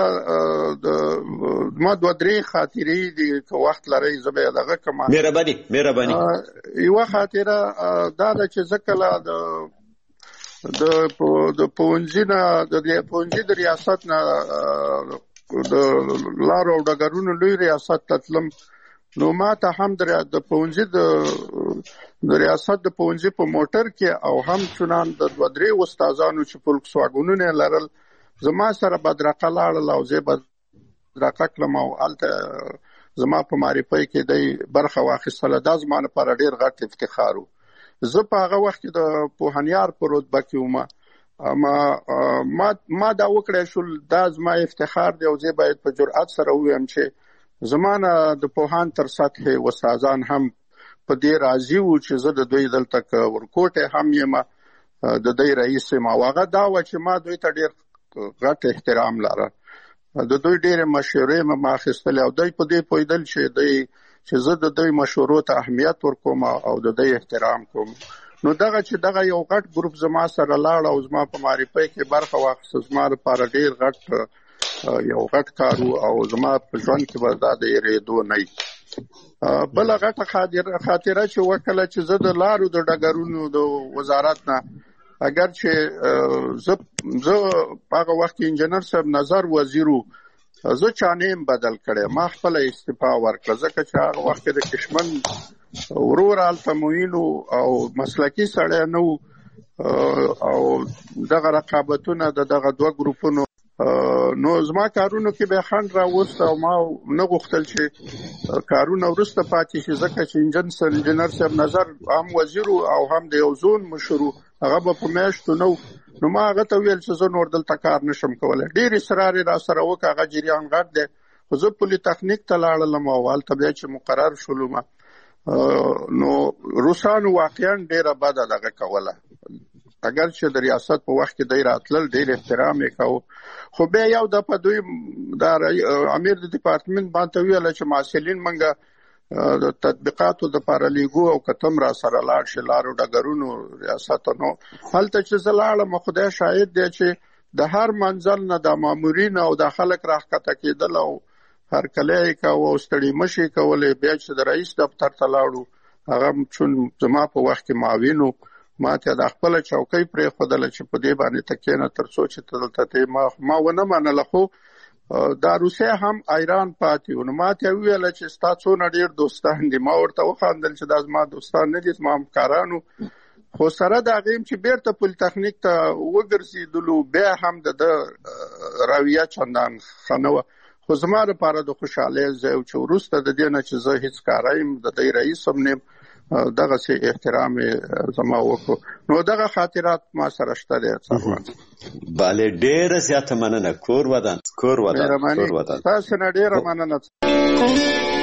ما دوه درې خاطرې دي که وخت لرئ زه به یې دغه کړم. مهرباني مهرباني. یوه خاطره دا ده چې زه کله د د پوهنځي نه د پوهنځي د ریاست نه د لارو او ډګرونو لوی ریاست ته تلم، نو ما ته هم د پوهنځي د ریاست د پوهنځي په موټر کې او هم چنان د دوه درې استادانو چې فولکس واګونونه یې لرل زما سره بدرقه لاړل او زه بدرقه کړم او هلته زما په معرفۍ کې دی برخه واخیستله. دا زما لپاره ډېر غټ افتخار و. زه په هغه وخت کې د پوهنیار په رتبه کې وم، اما ما دا وکړی شول دا زما افتخار دی او زه باید په جرأت سره ووایم چې زما نه د پوهان تر سطحې استادان هم په دې راضي وو چې زه د دوی دلته که ورکوټی هم یم د دوی رئیس یم. او هغه دا وه چې ما دوی ته ډېر غټ احترام لره، د دوی ډېرې مشورې مې ما اخیستلې او دوی په دې پوهېدل چې دوی چې زه د دوی مشورو ته اهمیت ورکوم او د دوی احترام کوم. نو دغه چې دغه یو غټ ګروپ زما سره لاړ او زما په معرفۍ کې برخه واخیسته زما لپاره ډېر غټ یو غټ کار و او زما په ژوند کې به دا د هېرېدو نه وي. بله غټه خاطره چې وکړله چې زه د لارو د ډګرونو د وزارت نه اگر چې زه زه په هغه وخت کې انجینر صاحب نظر وزیر و، زه چانې بدل کړی، ما خپله استعفا ورکړه ځکه چې هغه وخت کې د کشمن ورور هلته معین او مسلکي سړی نه و او دغه رقابتونه د دغه دوه ګروپونو نو زما کارونو کې به خنډ راوست او ما نه غوښتل چې کارونه وروسته پاتې شي ځکه چې انجینر صاحب نظر هم وزیر او هم د یو زون مشر و، هغه به په میاشتو نه و. نو ما هغه ته ویل چې زه نور دلته کار نشم کولی. ډېر اصرار یې را سره وکړه، هغه جریان غټ دی، خو زه پولي تخنیک ته لاړلم او هلته بیا چې مقرر شولم نو روسانو واقعا ډېره بده دغه کوله. اگر چې د ریاست په وخت کې دی راتلل ډېر احترام یې کوو، خو بیا یو دفعه دوی د امیر د ډپارټمنټ باندې ویله چې محصلین موږ د تطبیقاتو دپاره لیږو او که ته هم را سره لاړ شې لارو ډګرونو ریاست. نو هلته چې زه لاړم خدای شاهد دی چې د هر منزل نه د مامورین او د خلک راښکته کېدل او هرکلی یې کوه او ستړي مشي یې کولې. بیا چې د رئیس دفتر ته لاړو هغه چون زما په وخت کې معاون و، ما ته د خپله چوکۍ پرېښودله چې په دې باندې ته کښېنه تر څو چې ته دلته ته ما ونه منله. خو دا روسیه هم ایران پاتې و. نو ما ته وویله چې ستا څونه ډېر دوستان دي. ما ورته وخندل چې دا زما دوستان نه دي، زما همکارانو. خو سره د هغې چې بیرته پولیتخنیک ته وګرځېدلو بیا هم د ده رویه چندان ښه نه وه. خو زما لپاره د خوشحالۍ ځای چې وروسته د دې نه چې زه هیڅ کارایم د دې رئیس هم نیم دغه سي احترام زما وکړو نو دغه خاطرات ما سره شته دي څنګه bale ډېر زیاته مننه کور ودان کور ودان کور ودان تاسو نه ډېر مننه